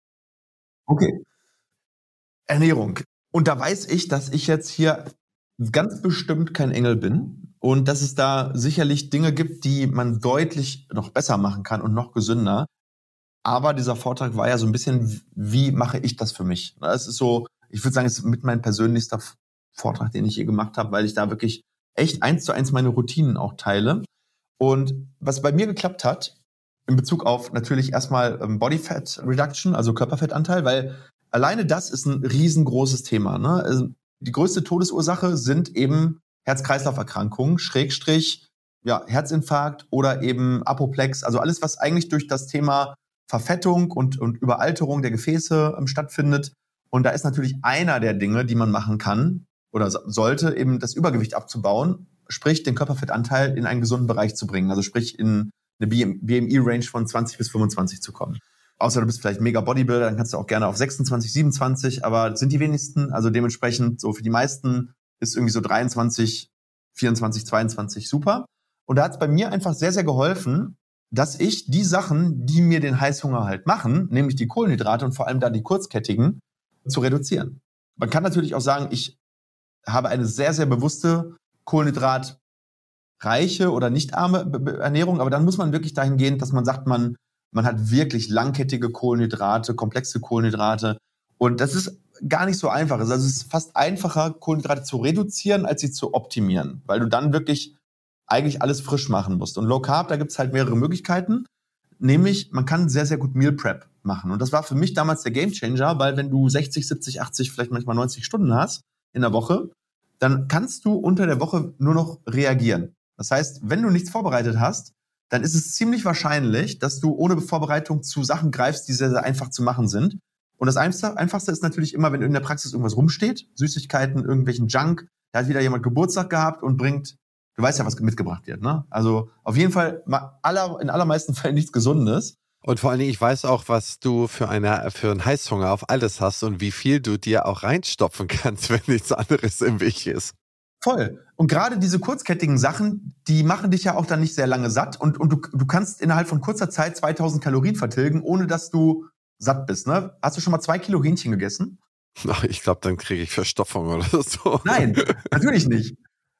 Okay. Ernährung. Und da weiß ich, dass ich jetzt hier ganz bestimmt kein Engel bin und dass es da sicherlich Dinge gibt, die man deutlich noch besser machen kann und noch gesünder. Aber dieser Vortrag war ja so ein bisschen, wie mache ich das für mich? Es ist so, ich würde sagen, es ist mit mein persönlichster Vortrag, den ich je gemacht habe, weil ich da wirklich echt eins zu eins meine Routinen auch teile. Und was bei mir geklappt hat, in Bezug auf natürlich erstmal Body Fat Reduction, also Körperfettanteil, weil alleine das ist ein riesengroßes Thema. Ne? Also die größte Todesursache sind eben Herz-Kreislauf-Erkrankungen, Schrägstrich, ja, Herzinfarkt oder eben Apoplex, also alles, was eigentlich durch das Thema Verfettung und, und Überalterung der Gefäße ähm, stattfindet. Und da ist natürlich einer der Dinge, die man machen kann oder so, sollte, eben das Übergewicht abzubauen, sprich den Körperfettanteil in einen gesunden Bereich zu bringen, also sprich in eine B M I-Range von zwanzig bis fünfundzwanzig zu kommen. Außer du bist vielleicht mega Bodybuilder, dann kannst du auch gerne auf sechsundzwanzig, siebenundzwanzig, aber das sind die wenigsten. Also dementsprechend, so für die meisten ist irgendwie so dreiundzwanzig, vierundzwanzig, zweiundzwanzig super. Und da hat es bei mir einfach sehr, sehr geholfen, dass ich die Sachen, die mir den Heißhunger halt machen, nämlich die Kohlenhydrate und vor allem da die kurzkettigen, zu reduzieren. Man kann natürlich auch sagen, ich habe eine sehr, sehr bewusste kohlenhydratreiche oder nicht arme Ernährung, aber dann muss man wirklich dahin gehen, dass man sagt, man, man hat wirklich langkettige Kohlenhydrate, komplexe Kohlenhydrate, und das ist gar nicht so einfach. Also es ist fast einfacher, Kohlenhydrate zu reduzieren, als sie zu optimieren, weil du dann wirklich eigentlich alles frisch machen musst. Und Low Carb, da gibt's halt mehrere Möglichkeiten, nämlich man kann sehr, sehr gut Meal Prep machen. Und das war für mich damals der Gamechanger, weil wenn du sechzig, siebzig, achtzig, vielleicht manchmal neunzig Stunden hast in der Woche, dann kannst du unter der Woche nur noch reagieren. Das heißt, wenn du nichts vorbereitet hast, dann ist es ziemlich wahrscheinlich, dass du ohne Vorbereitung zu Sachen greifst, die sehr, sehr einfach zu machen sind. Und das Einfachste ist natürlich immer, wenn in der Praxis irgendwas rumsteht, Süßigkeiten, irgendwelchen Junk, da hat wieder jemand Geburtstag gehabt und bringt, du weißt ja, was mitgebracht wird, ne? Also auf jeden Fall aller, in allermeisten Fällen nichts Gesundes. Und vor allen Dingen, ich weiß auch, was du für, eine, für einen Heißhunger auf alles hast und wie viel du dir auch reinstopfen kannst, wenn nichts anderes im Weg ist. Voll. Und gerade diese kurzkettigen Sachen, die machen dich ja auch dann nicht sehr lange satt. Und, und du, du kannst innerhalb von kurzer Zeit zweitausend Kalorien vertilgen, ohne dass du satt bist. Ne? Hast du schon mal zwei Kilo Hähnchen gegessen? Ach, ich glaube, dann kriege ich Verstopfung oder so. Nein, natürlich nicht.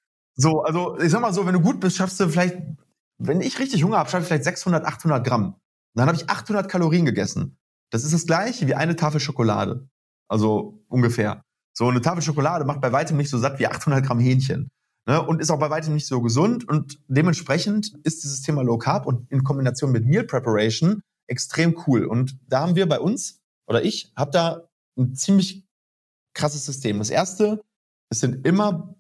So, also ich sag mal so, wenn du gut bist, schaffst du vielleicht, wenn ich richtig Hunger habe, schaffe ich vielleicht sechshundert, achthundert Gramm. Dann habe ich achthundert Kalorien gegessen. Das ist das gleiche wie eine Tafel Schokolade. Also ungefähr. So eine Tafel Schokolade macht bei weitem nicht so satt wie achthundert Gramm Hähnchen. Ne? Und ist auch bei weitem nicht so gesund. Und dementsprechend ist dieses Thema Low Carb und in Kombination mit Meal Preparation extrem cool. Und da haben wir bei uns, oder ich, habe da ein ziemlich krasses System. Das erste, es sind immer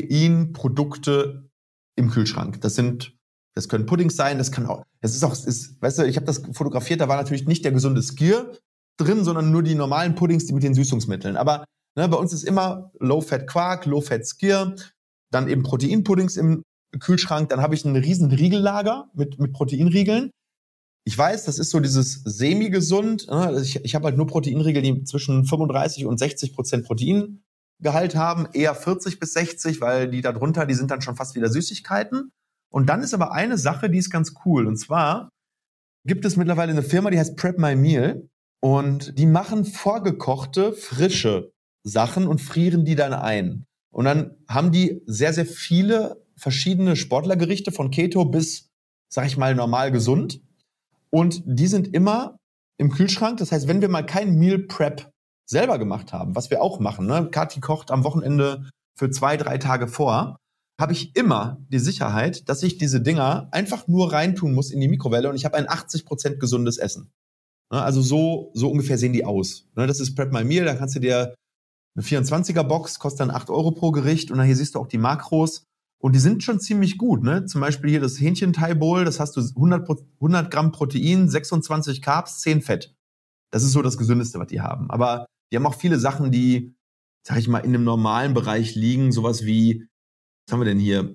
Proteinprodukte im Kühlschrank. Das sind, das können Puddings sein, das kann auch, das ist auch, ist, weißt du, ich habe das fotografiert, da war natürlich nicht der gesunde Skyr drin, sondern nur die normalen Puddings, die mit den Süßungsmitteln. Aber ne, bei uns ist immer Low-Fat Quark, Low-Fat Skyr, dann eben Proteinpuddings im Kühlschrank, dann habe ich ein riesen Riegellager mit, mit Proteinriegeln. Ich weiß, das ist so dieses semi-gesund. Ne? Ich, ich habe halt nur Proteinriegel, die zwischen fünfunddreißig und sechzig Prozent Proteingehalt haben, eher vierzig bis sechzig, weil die da drunter, die sind dann schon fast wieder Süßigkeiten. Und dann ist aber eine Sache, die ist ganz cool. Und zwar gibt es mittlerweile eine Firma, die heißt Prep My Meal. Und die machen vorgekochte, frische Sachen und frieren die dann ein. Und dann haben die sehr, sehr viele verschiedene Sportlergerichte von Keto bis, sag ich mal, normal gesund. Und die sind immer im Kühlschrank. Das heißt, wenn wir mal kein Meal Prep selber gemacht haben, was wir auch machen, ne? Kathi kocht am Wochenende für zwei, drei Tage vor, habe ich immer die Sicherheit, dass ich diese Dinger einfach nur reintun muss in die Mikrowelle und ich habe ein achtzig Prozent gesundes Essen. Ne? Also so, so ungefähr sehen die aus. Ne? Das ist Prep My Meal, da kannst du dir eine vierundzwanziger Box, kostet dann acht Euro pro Gericht und dann hier siehst du auch die Makros. Und die sind schon ziemlich gut, ne? Zum Beispiel hier das Hähnchen-Thai-Bowl, das hast du hundert, hundert Gramm Protein, sechsundzwanzig Carbs, zehn Fett. Das ist so das Gesündeste, was die haben. Aber die haben auch viele Sachen, die, sag ich mal, in dem normalen Bereich liegen. Sowas wie, was haben wir denn hier?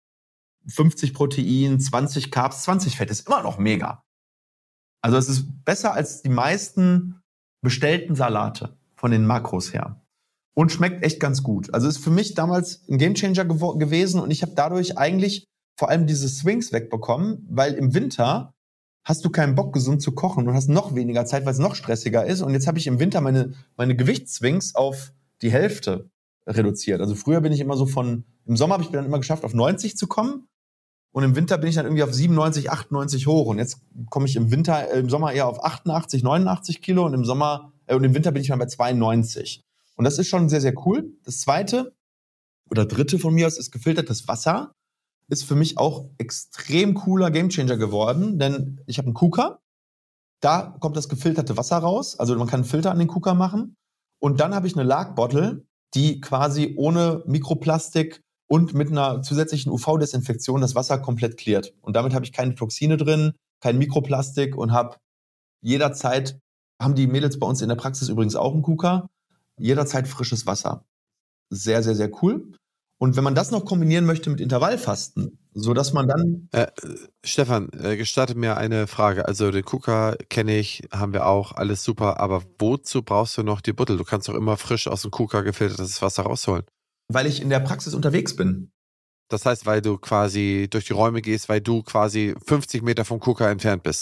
fünfzig Protein, zwanzig Carbs, zwanzig Fett. Das ist immer noch mega. Also es ist besser als die meisten bestellten Salate von den Makros her. Und schmeckt echt ganz gut. Also ist für mich damals ein Gamechanger gewo- gewesen und ich habe dadurch eigentlich vor allem diese Swings wegbekommen, weil im Winter hast du keinen Bock, gesund zu kochen und hast noch weniger Zeit, weil es noch stressiger ist. Und jetzt habe ich im Winter meine, meine Gewichtsswings auf die Hälfte reduziert. Also früher bin ich immer so von, im Sommer habe ich dann immer geschafft, auf neunzig zu kommen. Und im Winter bin ich dann irgendwie auf siebenundneunzig, achtundneunzig hoch. Und jetzt komme ich im Winter, äh, im Sommer eher auf achtundachtzig, neunundachtzig Kilo und im Sommer, äh, und im Winter bin ich dann bei zweiundneunzig. Und das ist schon sehr, sehr cool. Das zweite oder dritte von mir aus ist gefiltertes Wasser. Ist für mich auch extrem cooler Gamechanger geworden, denn ich habe einen KUKA. Da kommt das gefilterte Wasser raus. Also man kann einen Filter an den KUKA machen. Und dann habe ich eine Lark-Bottle, die quasi ohne Mikroplastik und mit einer zusätzlichen U V-Desinfektion das Wasser komplett klärt. Und damit habe ich keine Toxine drin, kein Mikroplastik und habe jederzeit, haben die Mädels bei uns in der Praxis übrigens auch einen KUKA, jederzeit frisches Wasser. Sehr, sehr, sehr cool. Und wenn man das noch kombinieren möchte mit Intervallfasten, so dass man dann... Äh, Stefan, äh, gestatte mir eine Frage. Also den KUKA kenne ich, haben wir auch, alles super. Aber wozu brauchst du noch die Bottle? Du kannst doch immer frisch aus dem KUKA gefiltertes Wasser rausholen. Weil ich in der Praxis unterwegs bin. Das heißt, weil du quasi durch die Räume gehst, weil du quasi fünfzig Meter vom KUKA entfernt bist.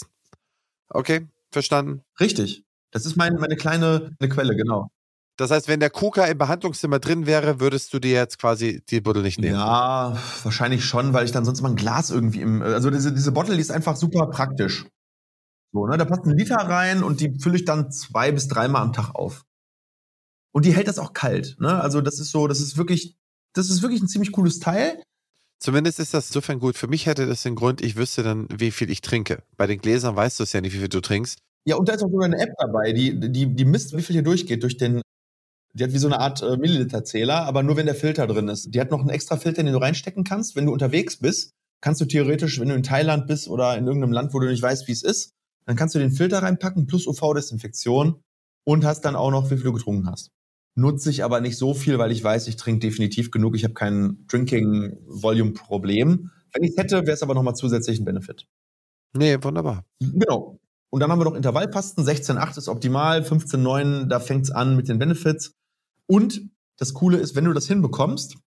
Okay, verstanden? Richtig. Das ist mein, meine kleine eine Quelle, genau. Das heißt, wenn der KUKA im Behandlungszimmer drin wäre, würdest du dir jetzt quasi die Bottle nicht nehmen? Ja, wahrscheinlich schon, weil ich dann sonst mal ein Glas irgendwie im... Also diese, diese Bottle, die ist einfach super praktisch. So, ne? Da passt ein Liter rein und die fülle ich dann zwei bis dreimal am Tag auf. Und die hält das auch kalt. Ne? Also das ist so, das ist wirklich, das ist wirklich ein ziemlich cooles Teil. Zumindest ist das insofern gut. Für mich hätte das den Grund, ich wüsste dann, wie viel ich trinke. Bei den Gläsern weißt du es ja nicht, wie viel du trinkst. Ja, und da ist auch sogar eine App dabei, die, die, die misst, wie viel hier durchgeht durch den... Die hat wie so eine Art äh, Milliliterzähler, aber nur wenn der Filter drin ist. Die hat noch einen extra Filter, den du reinstecken kannst. Wenn du unterwegs bist, kannst du theoretisch, wenn du in Thailand bist oder in irgendeinem Land, wo du nicht weißt, wie es ist, dann kannst du den Filter reinpacken plus U V-Desinfektion und hast dann auch noch, wie viel du getrunken hast. Nutze ich aber nicht so viel, weil ich weiß, ich trinke definitiv genug. Ich habe kein Drinking-Volume-Problem. Wenn ich es hätte, wäre es aber nochmal zusätzlich ein Benefit. Nee, wunderbar. Genau. Und dann haben wir noch Intervallfasten. sechzehn acht ist optimal, fünfzehn neun, da fängt es an mit den Benefits. Und das Coole ist, wenn du das hinbekommst,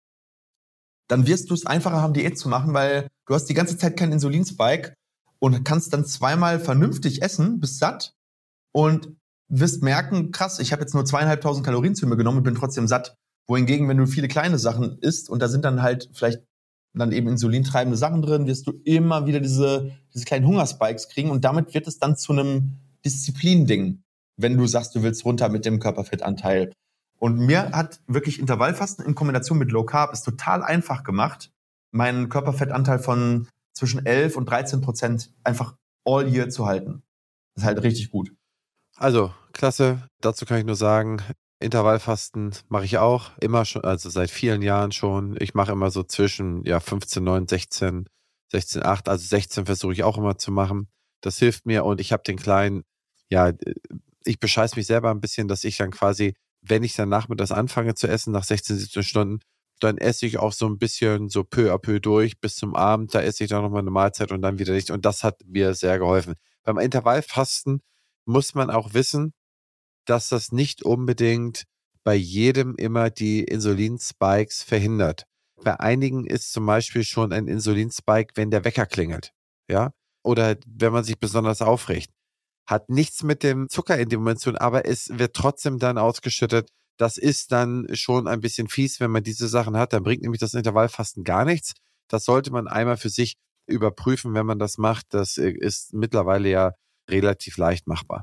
dann wirst du es einfacher haben, Diät zu machen, weil du hast die ganze Zeit keinen Insulinspike und kannst dann zweimal vernünftig essen, bist satt und wirst merken, krass, ich habe jetzt nur zweieinhalbtausend Kalorien zu mir genommen und bin trotzdem satt. Wohingegen, wenn du viele kleine Sachen isst und da sind dann halt vielleicht dann eben insulintreibende Sachen drin, wirst du immer wieder diese, diese kleinen Hungerspikes kriegen und damit wird es dann zu einem Disziplin-Ding, wenn du sagst, du willst runter mit dem Körperfettanteil. Und mir hat wirklich Intervallfasten in Kombination mit Low Carb es total einfach gemacht, meinen Körperfettanteil von zwischen elf und dreizehn Prozent einfach all year zu halten. Das ist halt richtig gut. Also, klasse. Dazu kann ich nur sagen, Intervallfasten mache ich auch immer schon, also seit vielen Jahren schon. Ich mache immer so zwischen ja, fünfzehn neun, sechzehn, sechzehn acht, also sechzehn versuche ich auch immer zu machen. Das hilft mir und ich habe den kleinen, ja, ich bescheiß mich selber ein bisschen, dass ich dann quasi, wenn ich dann nachmittags anfange zu essen, nach sechzehn, siebzehn Stunden, dann esse ich auch so ein bisschen so peu à peu durch bis zum Abend. Da esse ich dann nochmal eine Mahlzeit und dann wieder nicht. Und das hat mir sehr geholfen. Beim Intervallfasten muss man auch wissen, dass das nicht unbedingt bei jedem immer die Insulinspikes verhindert. Bei einigen ist zum Beispiel schon ein Insulinspike, wenn der Wecker klingelt, ja, oder wenn man sich besonders aufregt. Hat nichts mit dem Zucker in dem Moment zu tun, aber es wird trotzdem dann ausgeschüttet. Das ist dann schon ein bisschen fies, wenn man diese Sachen hat. Dann bringt nämlich das Intervallfasten gar nichts. Das sollte man einmal für sich überprüfen, wenn man das macht. Das ist mittlerweile ja relativ leicht machbar.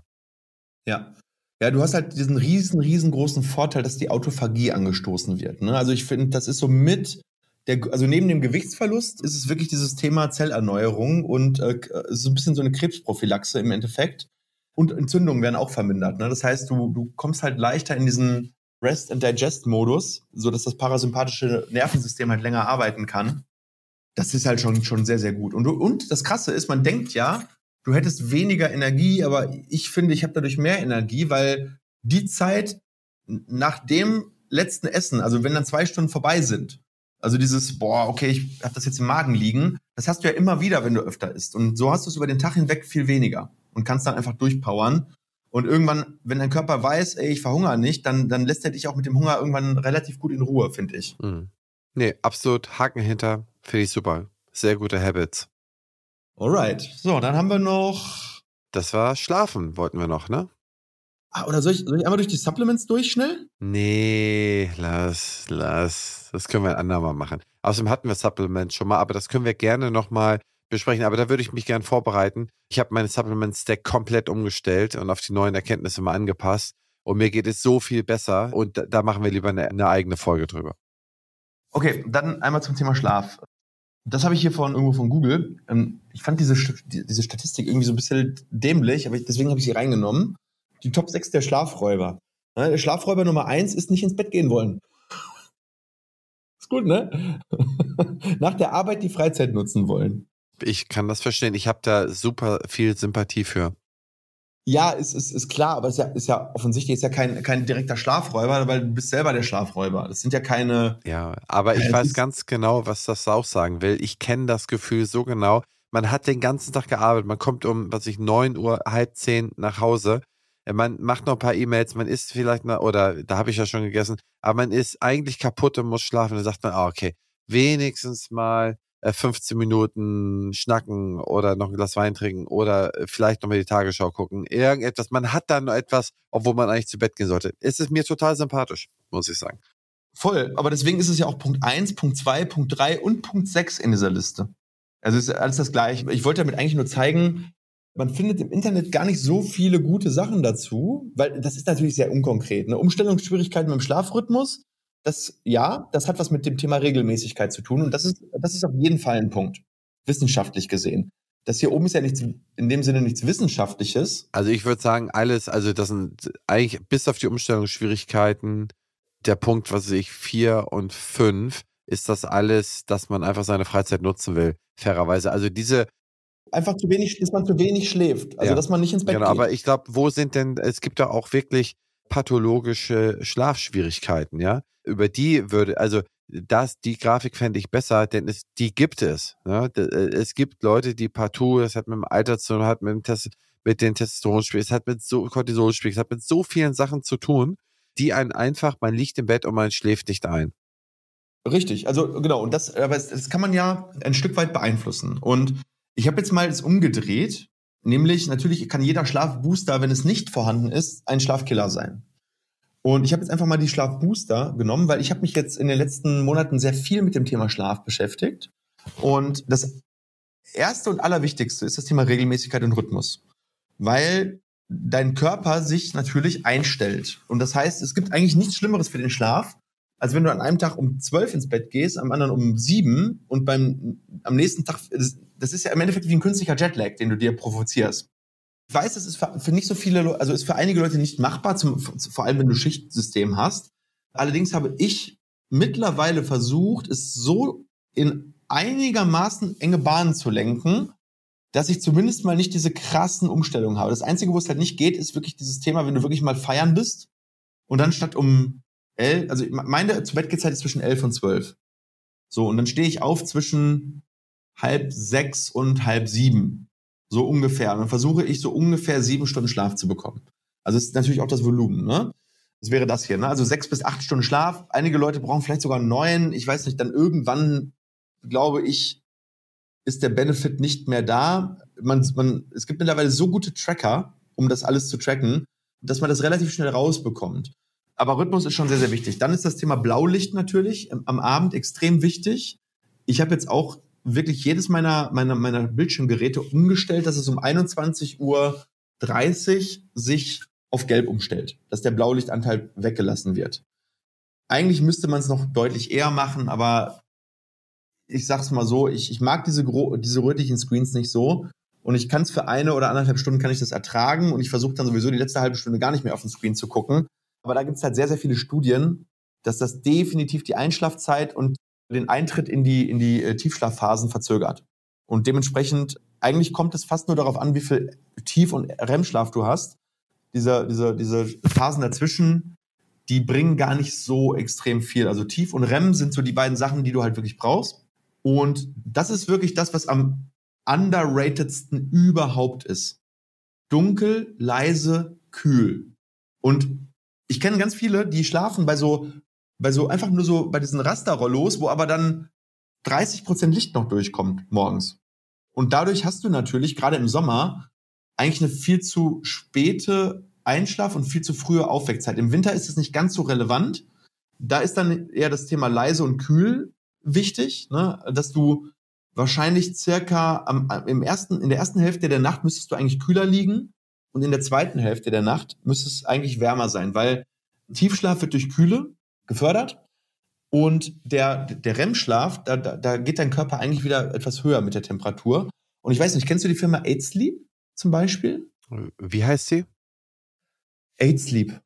Ja. Ja, du hast halt diesen riesen, riesengroßen Vorteil, dass die Autophagie angestoßen wird. Ne? Also ich finde, das ist so mit, der, also neben dem Gewichtsverlust ist es wirklich dieses Thema Zellerneuerung und äh, so ein bisschen so eine Krebsprophylaxe im Endeffekt. Und Entzündungen werden auch vermindert. Ne? Das heißt, du, du kommst halt leichter in diesen Rest-and-Digest-Modus, sodass das parasympathische Nervensystem halt länger arbeiten kann. Das ist halt schon, schon sehr, sehr gut. Und, du, und das Krasse ist, man denkt ja, du hättest weniger Energie, aber ich finde, ich habe dadurch mehr Energie, weil die Zeit nach dem letzten Essen, also wenn dann zwei Stunden vorbei sind, also dieses, boah, okay, ich habe das jetzt im Magen liegen, das hast du ja immer wieder, wenn du öfter isst. Und so hast du es über den Tag hinweg viel weniger und kannst dann einfach durchpowern. Und irgendwann, wenn dein Körper weiß, ey, ich verhungere nicht, dann, dann lässt er dich auch mit dem Hunger irgendwann relativ gut in Ruhe, finde ich. Mhm. Nee, absolut, Haken hinter, finde ich super. Sehr gute Habits. Alright. So, dann haben wir noch... Das war Schlafen, wollten wir noch, ne? Ah, oder soll ich, soll ich einmal durch die Supplements durch schnell? Nee, lass, lass. Das können wir ein andermal machen. Außerdem hatten wir Supplements schon mal, aber das können wir gerne nochmal besprechen. Aber da würde ich mich gerne vorbereiten. Ich habe meine Supplement-Stack komplett umgestellt und auf die neuen Erkenntnisse mal angepasst. Und mir geht es so viel besser. Und da, da machen wir lieber eine, eine eigene Folge drüber. Okay, dann einmal zum Thema Schlaf. Das habe ich hier von irgendwo von Google. Ich fand diese, diese Statistik irgendwie so ein bisschen dämlich, aber deswegen habe ich sie reingenommen. Die Top sechs der Schlafräuber. Der Schlafräuber Nummer eins ist nicht ins Bett gehen wollen. Ist gut, ne? Nach der Arbeit die Freizeit nutzen wollen. Ich kann das verstehen. Ich habe da super viel Sympathie für. Ja, ist, ist, ist klar, aber es ist ja, ist ja offensichtlich ist ja kein, kein direkter Schlafräuber, weil du bist selber der Schlafräuber. Das sind ja keine... Ja, aber ich weiß ganz genau, was das auch sagen will. Ich kenne das Gefühl so genau. Man hat den ganzen Tag gearbeitet. Man kommt um, was ich, neun Uhr, halb zehn nach Hause. Man macht noch ein paar E-Mails. Man isst vielleicht mal, oder da habe ich ja schon gegessen, aber man ist eigentlich kaputt und muss schlafen. Dann sagt man, ah, okay, wenigstens mal fünfzehn Minuten schnacken oder noch ein Glas Wein trinken oder vielleicht noch mal die Tagesschau gucken. Irgendetwas. Man hat dann noch etwas, obwohl man eigentlich zu Bett gehen sollte. Es ist mir total sympathisch, muss ich sagen. Voll. Aber deswegen ist es ja auch Punkt eins, Punkt zwei, Punkt drei und Punkt sechs in dieser Liste. Also es ist alles das Gleiche. Ich wollte damit eigentlich nur zeigen, man findet im Internet gar nicht so viele gute Sachen dazu, weil das ist natürlich sehr unkonkret. Eine Umstellungsschwierigkeiten mit dem Schlafrhythmus, das, ja, das hat was mit dem Thema Regelmäßigkeit zu tun und das ist, das ist auf jeden Fall ein Punkt, wissenschaftlich gesehen. Das hier oben ist ja nichts, in dem Sinne nichts Wissenschaftliches. Also ich würde sagen, alles, also das sind eigentlich bis auf die Umstellungsschwierigkeiten, der Punkt, was weiß ich, vier und fünf, ist das alles, dass man einfach seine Freizeit nutzen will, fairerweise. Also diese Einfach zu wenig, dass man zu wenig schläft, also ja, dass man nicht ins Bett genau, geht. Aber ich glaube, wo sind denn, es gibt ja auch wirklich pathologische Schlafschwierigkeiten, ja? Über die würde, also das, die Grafik fände ich besser, denn es, die gibt es. Ne? Es gibt Leute, die partout, es hat mit dem Alter zu tun, hat mit dem Test, mit den Testosteronspiegel, es hat mit so Cortisolspiegel, es hat mit so vielen Sachen zu tun, die einen einfach, man liegt im Bett und man schläft nicht ein. Richtig, also genau, und das, aber das, das kann man ja ein Stück weit beeinflussen. Und ich habe jetzt mal das umgedreht, nämlich natürlich kann jeder Schlafbooster, wenn es nicht vorhanden ist, ein Schlafkiller sein. Und ich habe jetzt einfach mal die Schlafbooster genommen, weil ich habe mich jetzt in den letzten Monaten sehr viel mit dem Thema Schlaf beschäftigt. Und das Erste und Allerwichtigste ist das Thema Regelmäßigkeit und Rhythmus. Weil dein Körper sich natürlich einstellt. Und das heißt, es gibt eigentlich nichts Schlimmeres für den Schlaf, als wenn du an einem Tag um zwölf ins Bett gehst, am anderen um sieben und beim am nächsten Tag, das, das ist ja im Endeffekt wie ein künstlicher Jetlag, den du dir provozierst. Ich weiß, es ist für, für nicht so viele, also ist für einige Leute nicht machbar, zum, vor allem wenn du Schichtsystem hast. Allerdings habe ich mittlerweile versucht, es so in einigermaßen enge Bahnen zu lenken, dass ich zumindest mal nicht diese krassen Umstellungen habe. Das Einzige, wo es halt nicht geht, ist wirklich dieses Thema, wenn du wirklich mal feiern bist und dann statt um elf, also meine Zu-Bett-Gehzeit ist zwischen elf und zwölf. So, und dann stehe ich auf zwischen halb sechs und halb sieben. So ungefähr. Und dann versuche ich so ungefähr sieben Stunden Schlaf zu bekommen. Also es ist natürlich auch das Volumen, ne? Das wäre das hier, ne? Also sechs bis acht Stunden Schlaf. Einige Leute brauchen vielleicht sogar neun. Ich weiß nicht, dann irgendwann, glaube ich, ist der Benefit nicht mehr da. Man, man, es gibt mittlerweile so gute Tracker, um das alles zu tracken, dass man das relativ schnell rausbekommt. Aber Rhythmus ist schon sehr, sehr wichtig. Dann ist das Thema Blaulicht natürlich am Abend extrem wichtig. Ich habe jetzt auch wirklich jedes meiner, meiner, meiner Bildschirmgeräte umgestellt, dass es um einundzwanzig Uhr dreißig sich auf Gelb umstellt, dass der Blaulichtanteil weggelassen wird. Eigentlich müsste man es noch deutlich eher machen, aber ich sag's mal so, ich, ich mag diese, gro- diese rötlichen Screens nicht so und ich kann es für eine oder anderthalb Stunden kann ich das ertragen und ich versuche dann sowieso die letzte halbe Stunde gar nicht mehr auf den Screen zu gucken. Aber da gibt es halt sehr, sehr viele Studien, dass das definitiv die Einschlafzeit und den Eintritt in die, in die äh, Tiefschlafphasen verzögert. Und dementsprechend, eigentlich kommt es fast nur darauf an, wie viel Tief- und R E M-Schlaf du hast. Diese, diese, diese Phasen dazwischen, die bringen gar nicht so extrem viel. Also Tief und R E M sind so die beiden Sachen, die du halt wirklich brauchst. Und das ist wirklich das, was am underratedsten überhaupt ist. Dunkel, leise, kühl. Und ich kenne ganz viele, die schlafen bei so, bei so einfach nur so bei diesen Rasterrollos, wo aber dann dreißig Prozent Licht noch durchkommt morgens. Und dadurch hast du natürlich gerade im Sommer eigentlich eine viel zu späte Einschlaf- und viel zu frühe Aufweckzeit. Im Winter ist es nicht ganz so relevant. Da ist dann eher das Thema leise und kühl wichtig, ne? Dass du wahrscheinlich circa am, im ersten, in der ersten Hälfte der Nacht müsstest du eigentlich kühler liegen und in der zweiten Hälfte der Nacht müsste es eigentlich wärmer sein, weil Tiefschlaf wird durch Kühle gefördert und der, der R E M-Schlaf, da, da, da geht dein Körper eigentlich wieder etwas höher mit der Temperatur. Und ich weiß nicht, kennst du die Firma Eight Sleep zum Beispiel? Wie heißt sie? Eight Sleep.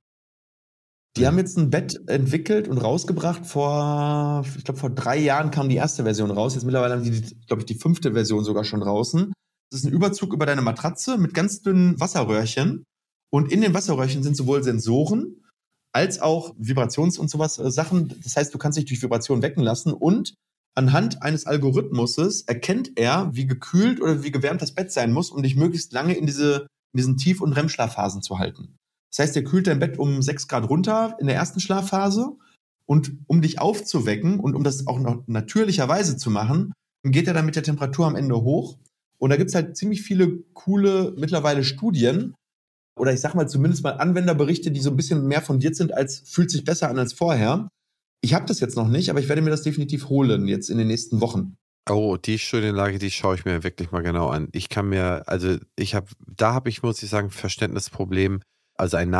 Die haben jetzt ein Bett entwickelt und rausgebracht vor, ich glaube, vor drei Jahren kam die erste Version raus. Jetzt mittlerweile haben die, glaube ich, die fünfte Version sogar schon draußen. Das ist ein Überzug über deine Matratze mit ganz dünnen Wasserröhrchen. Und in den Wasserröhrchen sind sowohl Sensoren als auch Vibrations- und sowas äh, Sachen. Das heißt, du kannst dich durch Vibration wecken lassen und anhand eines Algorithmuses erkennt er, wie gekühlt oder wie gewärmt das Bett sein muss, um dich möglichst lange in diese, in diesen Tief- und R E M-Schlafphasen zu halten. Das heißt, er kühlt dein Bett um sechs Grad runter in der ersten Schlafphase und um dich aufzuwecken und um das auch noch natürlicherweise zu machen, geht er dann mit der Temperatur am Ende hoch. Und da gibt es halt ziemlich viele coole mittlerweile Studien oder ich sag mal zumindest mal Anwenderberichte, die so ein bisschen mehr fundiert sind, als fühlt sich besser an als vorher. Ich habe das jetzt noch nicht, aber ich werde mir das definitiv holen jetzt in den nächsten Wochen. Oh, die Studienlage, die schaue ich mir wirklich mal genau an. Ich kann mir, also ich habe, da habe ich, muss ich sagen, Verständnisproblem, also ein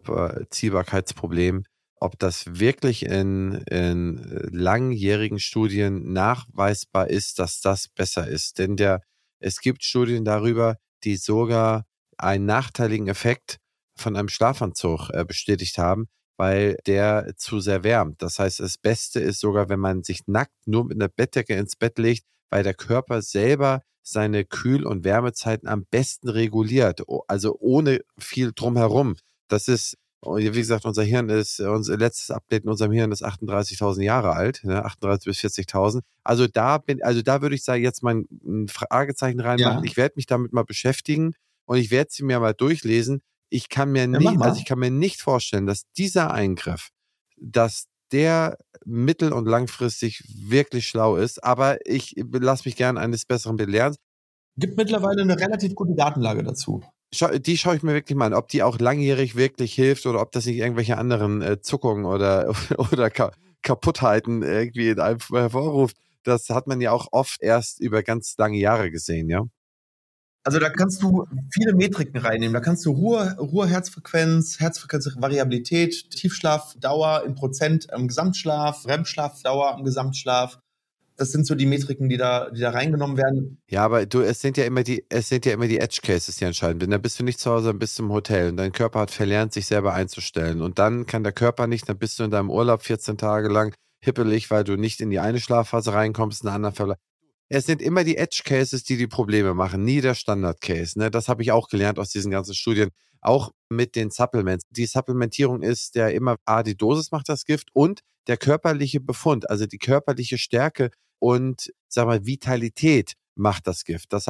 Nachvollziehbarkeitsproblem, ob das wirklich in, in langjährigen Studien nachweisbar ist, dass das besser ist. Denn der, es gibt Studien darüber, die sogar einen nachteiligen Effekt von einem Schlafanzug äh, bestätigt haben, weil der zu sehr wärmt. Das heißt, das Beste ist sogar, wenn man sich nackt nur mit einer Bettdecke ins Bett legt, weil der Körper selber seine Kühl- und Wärmezeiten am besten reguliert, also ohne viel drumherum. Das ist, wie gesagt, unser Hirn ist, unser letztes Update in unserem Hirn ist achtunddreißigtausend Jahre alt, ne? achtunddreißig bis vierzigtausend. Also da bin, also da würde ich sagen, jetzt mal ein Fragezeichen reinmachen. Ja. Ich werde mich damit mal beschäftigen und ich werde sie mir mal durchlesen. Ich kann mir Ja, mach nicht, mal. also ich kann mir nicht vorstellen, dass dieser Eingriff, dass der mittel- und langfristig wirklich schlau ist, aber ich lasse mich gerne eines Besseren belehren. Gibt mittlerweile eine relativ gute Datenlage dazu. Schau, die schaue ich mir wirklich mal an, ob die auch langjährig wirklich hilft oder ob das nicht irgendwelche anderen äh, Zuckungen oder, oder Ka Kaputtheiten irgendwie in einem hervorruft. Das hat man ja auch oft erst über ganz lange Jahre gesehen, ja. Also da kannst du viele Metriken reinnehmen. Da kannst du Ruhe, Ruheherzfrequenz, Herzfrequenzvariabilität, Tiefschlafdauer in Prozent am Gesamtschlaf, R E M-Schlafdauer am Gesamtschlaf. Das sind so die Metriken, die da, die da reingenommen werden. Ja, aber du, es sind ja immer die, es sind ja immer die Edge Cases, die entscheidend sind. Dann bist du nicht zu Hause, dann bist du im Hotel und dein Körper hat verlernt, sich selber einzustellen. Und dann kann der Körper nicht, dann bist du in deinem Urlaub vierzehn Tage lang hippelig, weil du nicht in die eine Schlafphase reinkommst, in eine andere Verla Es sind immer die Edge Cases, die die Probleme machen, nie der Standard Case. Ne? Das habe ich auch gelernt aus diesen ganzen Studien. Auch mit den Supplements. Die Supplementierung ist ja immer, A, die Dosis macht das Gift und der körperliche Befund, also die körperliche Stärke und, sag mal, Vitalität macht das Gift. Das heißt,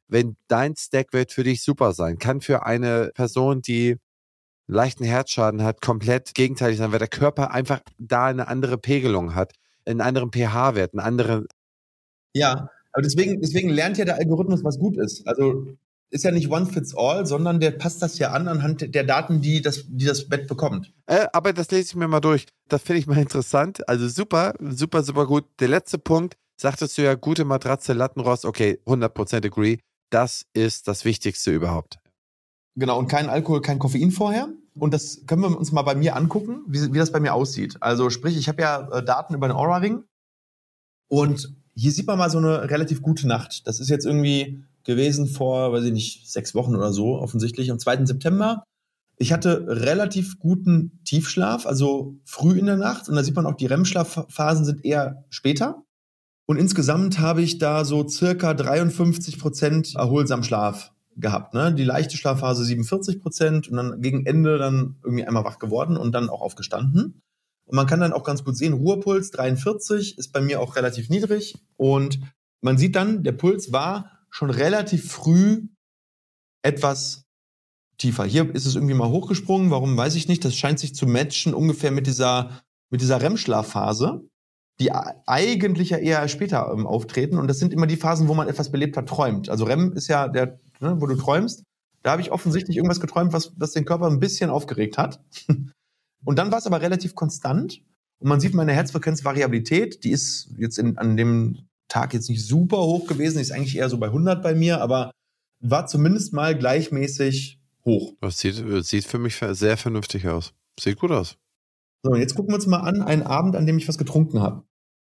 wenn dein Stack wird für dich super sein. Kann für eine Person, die leichten Herzschaden hat, komplett gegenteilig sein, weil der Körper einfach da eine andere Pegelung hat, einen anderen pH-Wert, einen anderen... Ja, aber deswegen, deswegen lernt ja der Algorithmus, was gut ist. Also ist ja nicht one fits all, sondern der passt das ja an anhand der Daten, die das, die das Bett bekommt. Äh, aber das lese ich mir mal durch. Das finde ich mal interessant. Also super, super, super gut. Der letzte Punkt, sagtest du ja, gute Matratze, Lattenrost, okay, hundert Prozent agree. Das ist das Wichtigste überhaupt. Genau, und kein Alkohol, kein Koffein vorher. Und das können wir uns mal bei mir angucken, wie, wie das bei mir aussieht. Also sprich, ich habe ja äh, Daten über den Oura-Ring und hier sieht man mal so eine relativ gute Nacht. Das ist jetzt irgendwie gewesen vor, weiß ich nicht, sechs Wochen oder so, offensichtlich, am zweiten September. Ich hatte relativ guten Tiefschlaf, also früh in der Nacht. Und da sieht man auch, die R E M-Schlafphasen sind eher später. Und insgesamt habe ich da so circa dreiundfünfzig Prozent erholsamen Schlaf gehabt. Ne? Die leichte Schlafphase siebenundvierzig Prozent und dann gegen Ende dann irgendwie einmal wach geworden und dann auch aufgestanden. Und man kann dann auch ganz gut sehen, Ruhepuls dreiundvierzig ist bei mir auch relativ niedrig. Und man sieht dann, der Puls war schon relativ früh etwas tiefer. Hier ist es irgendwie mal hochgesprungen, warum weiß ich nicht. Das scheint sich zu matchen ungefähr mit dieser, mit dieser R E M-Schlafphase, die eigentlich ja eher später ähm, auftreten. Und das sind immer die Phasen, wo man etwas belebter träumt. Also R E M ist ja der, ne, wo du träumst. Da habe ich offensichtlich irgendwas geträumt, was, was den Körper ein bisschen aufgeregt hat. Und dann war es aber relativ konstant. Und man sieht meine Herzfrequenzvariabilität, die ist jetzt in, an dem Tag jetzt nicht super hoch gewesen, die ist eigentlich eher so bei hundert bei mir, aber war zumindest mal gleichmäßig hoch. Das sieht, sieht für mich sehr vernünftig aus. Sieht gut aus. So, und jetzt gucken wir uns mal an, einen Abend, an dem ich was getrunken habe.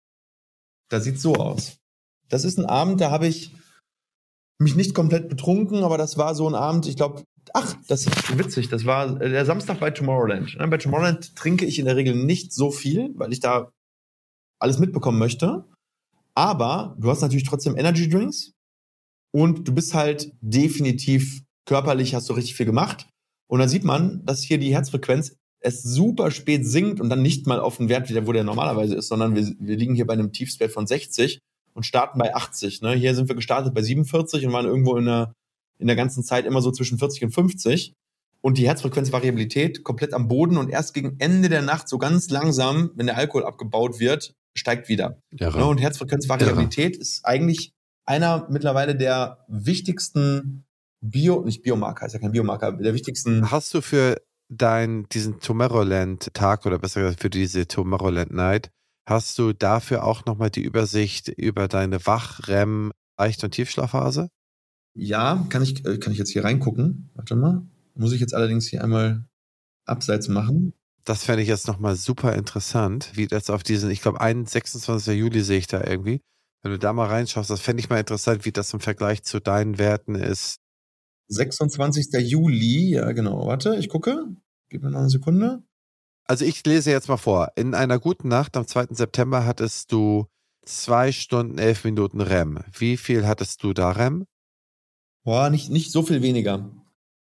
Das sieht so aus. Das ist ein Abend, da habe ich mich nicht komplett betrunken, aber das war so ein Abend, ich glaube, ach, das ist witzig, das war der Samstag bei Tomorrowland. Bei Tomorrowland trinke ich in der Regel nicht so viel, weil ich da alles mitbekommen möchte. Aber du hast natürlich trotzdem Energy Drinks und du bist halt definitiv körperlich, hast du richtig viel gemacht. Und dann sieht man, dass hier die Herzfrequenz es super spät sinkt und dann nicht mal auf den Wert, wo der normalerweise ist, sondern wir, wir liegen hier bei einem Tiefstwert von sechzig und starten bei achtzig. Ne? Hier sind wir gestartet bei siebenundvierzig und waren irgendwo in der, in der ganzen Zeit immer so zwischen vierzig und fünfzig. Und die Herzfrequenzvariabilität komplett am Boden und erst gegen Ende der Nacht so ganz langsam, wenn der Alkohol abgebaut wird, steigt wieder. Ja, und Herzfrequenzvariabilität ja. ist eigentlich einer mittlerweile der wichtigsten Bio, nicht Biomarker, ist ja kein Biomarker, der wichtigsten. Hast du für dein, diesen Tomorrowland-Tag oder besser gesagt für diese Tomorrowland-Night, hast du dafür auch nochmal die Übersicht über deine Wach-R E M, Leicht- und Tiefschlafphase? Ja, kann ich, kann ich jetzt hier reingucken. Warte mal. Muss ich jetzt allerdings hier einmal abseits machen. Das fände ich jetzt nochmal super interessant, wie das auf diesen, ich glaube, sechsundzwanzigsten Juli sehe ich da irgendwie. Wenn du da mal reinschaust, das fände ich mal interessant, wie das im Vergleich zu deinen Werten ist. sechsundzwanzigsten Juli, ja genau. Warte, ich gucke. Gib mir noch eine Sekunde. Also ich lese jetzt mal vor. In einer guten Nacht am zweiten September hattest du zwei Stunden, elf Minuten R E M. Wie viel hattest du da R E M? Boah, nicht, nicht so viel weniger.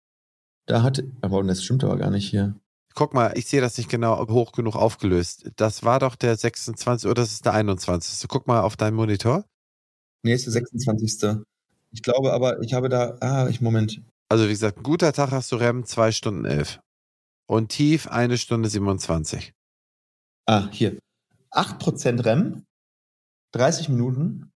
Da hatte, aber das stimmt aber gar nicht hier. Guck mal, ich sehe das nicht genau hoch genug aufgelöst. Das war doch der sechsundzwanzigste oder das ist der einundzwanzigste Guck mal auf deinen Monitor. Nee, ist der sechsundzwanzigste Ich glaube aber, ich habe da, ah, ich, Moment. Also wie gesagt, ein guter Tag hast du R E M, zwei Stunden elf. Und tief eine Stunde siebenundzwanzig. Ah, hier. acht Prozent R E M, dreißig Minuten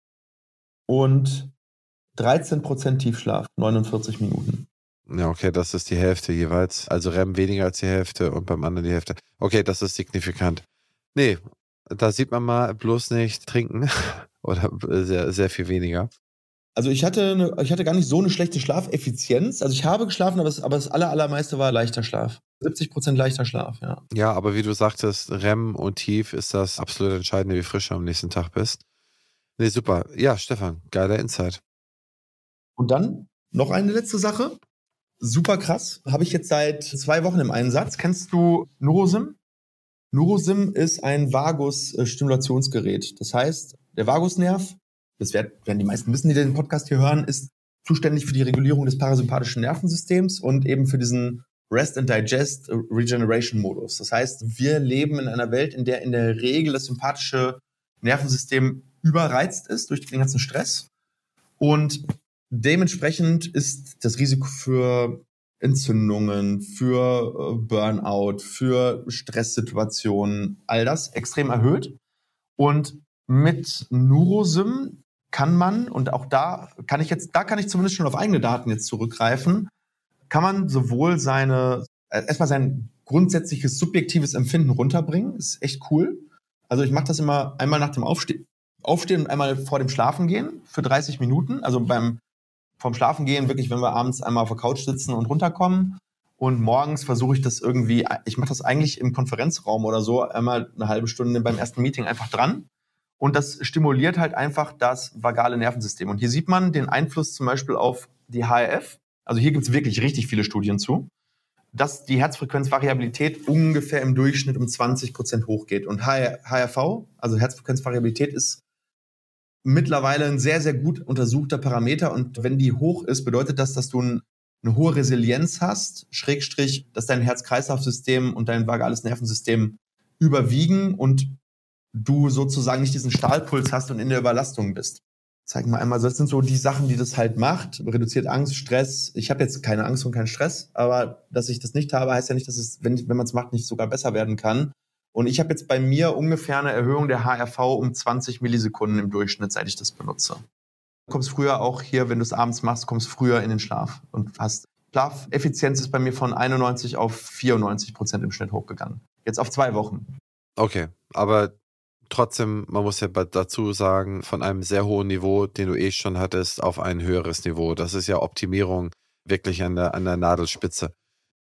und dreizehn Prozent Tiefschlaf, neunundvierzig Minuten. Ja, okay, das ist die Hälfte jeweils. Also R E M weniger als die Hälfte und beim anderen die Hälfte. Okay, das ist signifikant. Nee, da sieht man mal bloß nicht trinken oder sehr, sehr viel weniger. Also ich hatte, eine, ich hatte gar nicht so eine schlechte Schlafeffizienz. Also ich habe geschlafen, aber das, aber das aller, allermeiste war leichter Schlaf. siebzig Prozent leichter Schlaf, ja. Ja, aber wie du sagtest, R E M und tief ist das absolut Entscheidende, wie frisch du am nächsten Tag bist. Nee, super. Ja, Stefan, geiler Insight. Und dann noch eine letzte Sache. Super krass. Habe ich jetzt seit zwei Wochen im Einsatz. Kennst du Nurosim? Nurosim ist ein Vagus-Stimulationsgerät. Das heißt, der Vagusnerv, das werden die meisten wissen, die den Podcast hier hören, ist zuständig für die Regulierung des parasympathischen Nervensystems und eben für diesen Rest and Digest Regeneration Modus. Das heißt, wir leben in einer Welt, in der in der Regel das sympathische Nervensystem überreizt ist durch den ganzen Stress. Und dementsprechend ist das Risiko für Entzündungen, für Burnout, für Stresssituationen, all das extrem erhöht. Und mit Neurosym kann man, und auch da kann ich jetzt, da kann ich zumindest schon auf eigene Daten jetzt zurückgreifen, kann man sowohl seine, erstmal sein grundsätzliches subjektives Empfinden runterbringen, ist echt cool. Also ich mache das immer einmal nach dem Aufstehen, Aufstehen und einmal vor dem Schlafengehen für dreißig Minuten. Also beim vorm Schlafengehen wirklich, wenn wir abends einmal auf der Couch sitzen und runterkommen. Und morgens versuche ich das irgendwie, ich mache das eigentlich im Konferenzraum oder so, einmal eine halbe Stunde beim ersten Meeting einfach dran. Und das stimuliert halt einfach das vagale Nervensystem. Und hier sieht man den Einfluss zum Beispiel auf die H R F. Also hier gibt es wirklich richtig viele Studien zu, dass die Herzfrequenzvariabilität ungefähr im Durchschnitt um zwanzig Prozent hochgeht. Und H R V, also Herzfrequenzvariabilität, ist mittlerweile ein sehr, sehr gut untersuchter Parameter. Und wenn die hoch ist, bedeutet das, dass du ein, eine hohe Resilienz hast, Schrägstrich, dass dein Herz-Kreislauf-System und dein vagales Nervensystem überwiegen und du sozusagen nicht diesen Stahlpuls hast und in der Überlastung bist. Zeig mal einmal, das sind so die Sachen, die das halt macht. Reduziert Angst, Stress. Ich habe jetzt keine Angst und keinen Stress, aber dass ich das nicht habe, heißt ja nicht, dass es, wenn, wenn man es macht, nicht sogar besser werden kann. Und ich habe jetzt bei mir ungefähr eine Erhöhung der H R V um zwanzig Millisekunden im Durchschnitt, seit ich das benutze. Du kommst früher auch hier, wenn du es abends machst, kommst früher in den Schlaf und hast Schlafeffizienz ist bei mir von einundneunzig auf vierundneunzig Prozent im Schnitt hochgegangen. Jetzt auf zwei Wochen. Okay, aber trotzdem, man muss ja dazu sagen, von einem sehr hohen Niveau, den du eh schon hattest, auf ein höheres Niveau. Das ist ja Optimierung wirklich an der, an der Nadelspitze.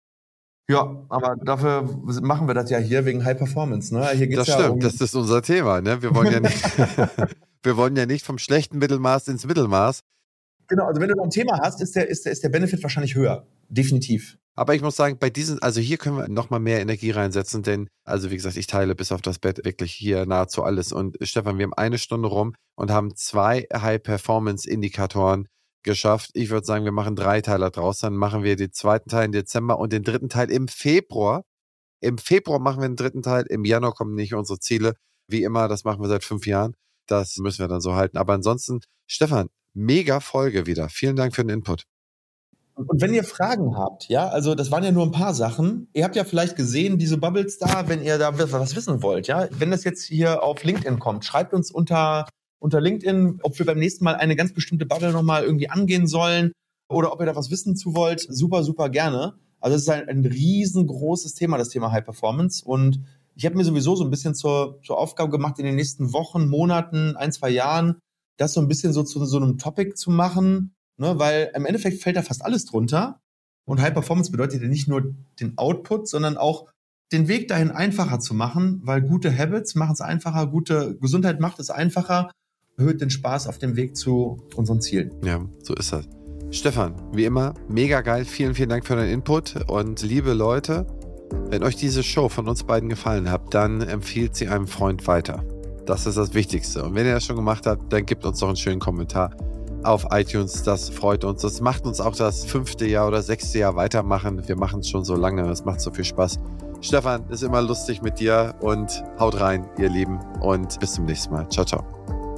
Ja, aber dafür machen wir das ja hier wegen High Performance. Ne? Hier geht's das ja stimmt, um das ist unser Thema. Ne? Wir wollen ja nicht, wir wollen ja nicht vom schlechten Mittelmaß ins Mittelmaß. Genau, also wenn du noch ein Thema hast, ist der, ist der, ist der Benefit wahrscheinlich höher. Definitiv. Aber ich muss sagen, bei diesen, also hier können wir nochmal mehr Energie reinsetzen, denn, also wie gesagt, ich teile bis auf das Bett wirklich hier nahezu alles. Und Stefan, wir haben eine Stunde rum und haben zwei High-Performance-Indikatoren geschafft. Ich würde sagen, wir machen drei Teile draus. Dann machen wir den zweiten Teil im Dezember und den dritten Teil im Februar. Im Februar machen wir den dritten Teil. Im Januar kommen nicht unsere Ziele. Wie immer, das machen wir seit fünf Jahren. Das müssen wir dann so halten. Aber ansonsten, Stefan, mega Folge wieder. Vielen Dank für den Input. Und wenn ihr Fragen habt, ja, also das waren ja nur ein paar Sachen. Ihr habt ja vielleicht gesehen, diese Bubbles da, wenn ihr da was wissen wollt, ja. Wenn das jetzt hier auf LinkedIn kommt, schreibt uns unter, unter LinkedIn, ob wir beim nächsten Mal eine ganz bestimmte Bubble nochmal irgendwie angehen sollen oder ob ihr da was wissen zu wollt. Super, super gerne. Also es ist ein, ein riesengroßes Thema, das Thema High Performance. Und ich habe mir sowieso so ein bisschen zur, zur Aufgabe gemacht, in den nächsten Wochen, Monaten, ein, zwei Jahren, das so ein bisschen so zu so einem Topic zu machen. Ne, weil im Endeffekt fällt da fast alles drunter. Und High Performance bedeutet ja nicht nur den Output, sondern auch den Weg dahin einfacher zu machen, weil gute Habits machen es einfacher, gute Gesundheit macht es einfacher, erhöht den Spaß auf dem Weg zu unseren Zielen. Ja, so ist das. Stefan, wie immer, mega geil. Vielen, vielen Dank für deinen Input. Und liebe Leute, wenn euch diese Show von uns beiden gefallen hat, dann empfiehlt sie einem Freund weiter. Das ist das Wichtigste. Und wenn ihr das schon gemacht habt, dann gebt uns doch einen schönen Kommentar auf iTunes, das freut uns. Das macht uns auch das fünfte Jahr oder sechste Jahr weitermachen. Wir machen es schon so lange, es macht so viel Spaß. Stefan, ist immer lustig mit dir und haut rein, ihr Lieben, und bis zum nächsten Mal. Ciao, ciao.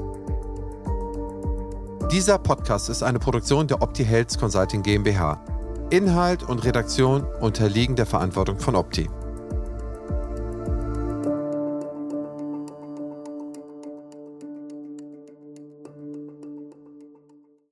Dieser Podcast ist eine Produktion der Opti Health Consulting GmbH. Inhalt und Redaktion unterliegen der Verantwortung von Opti.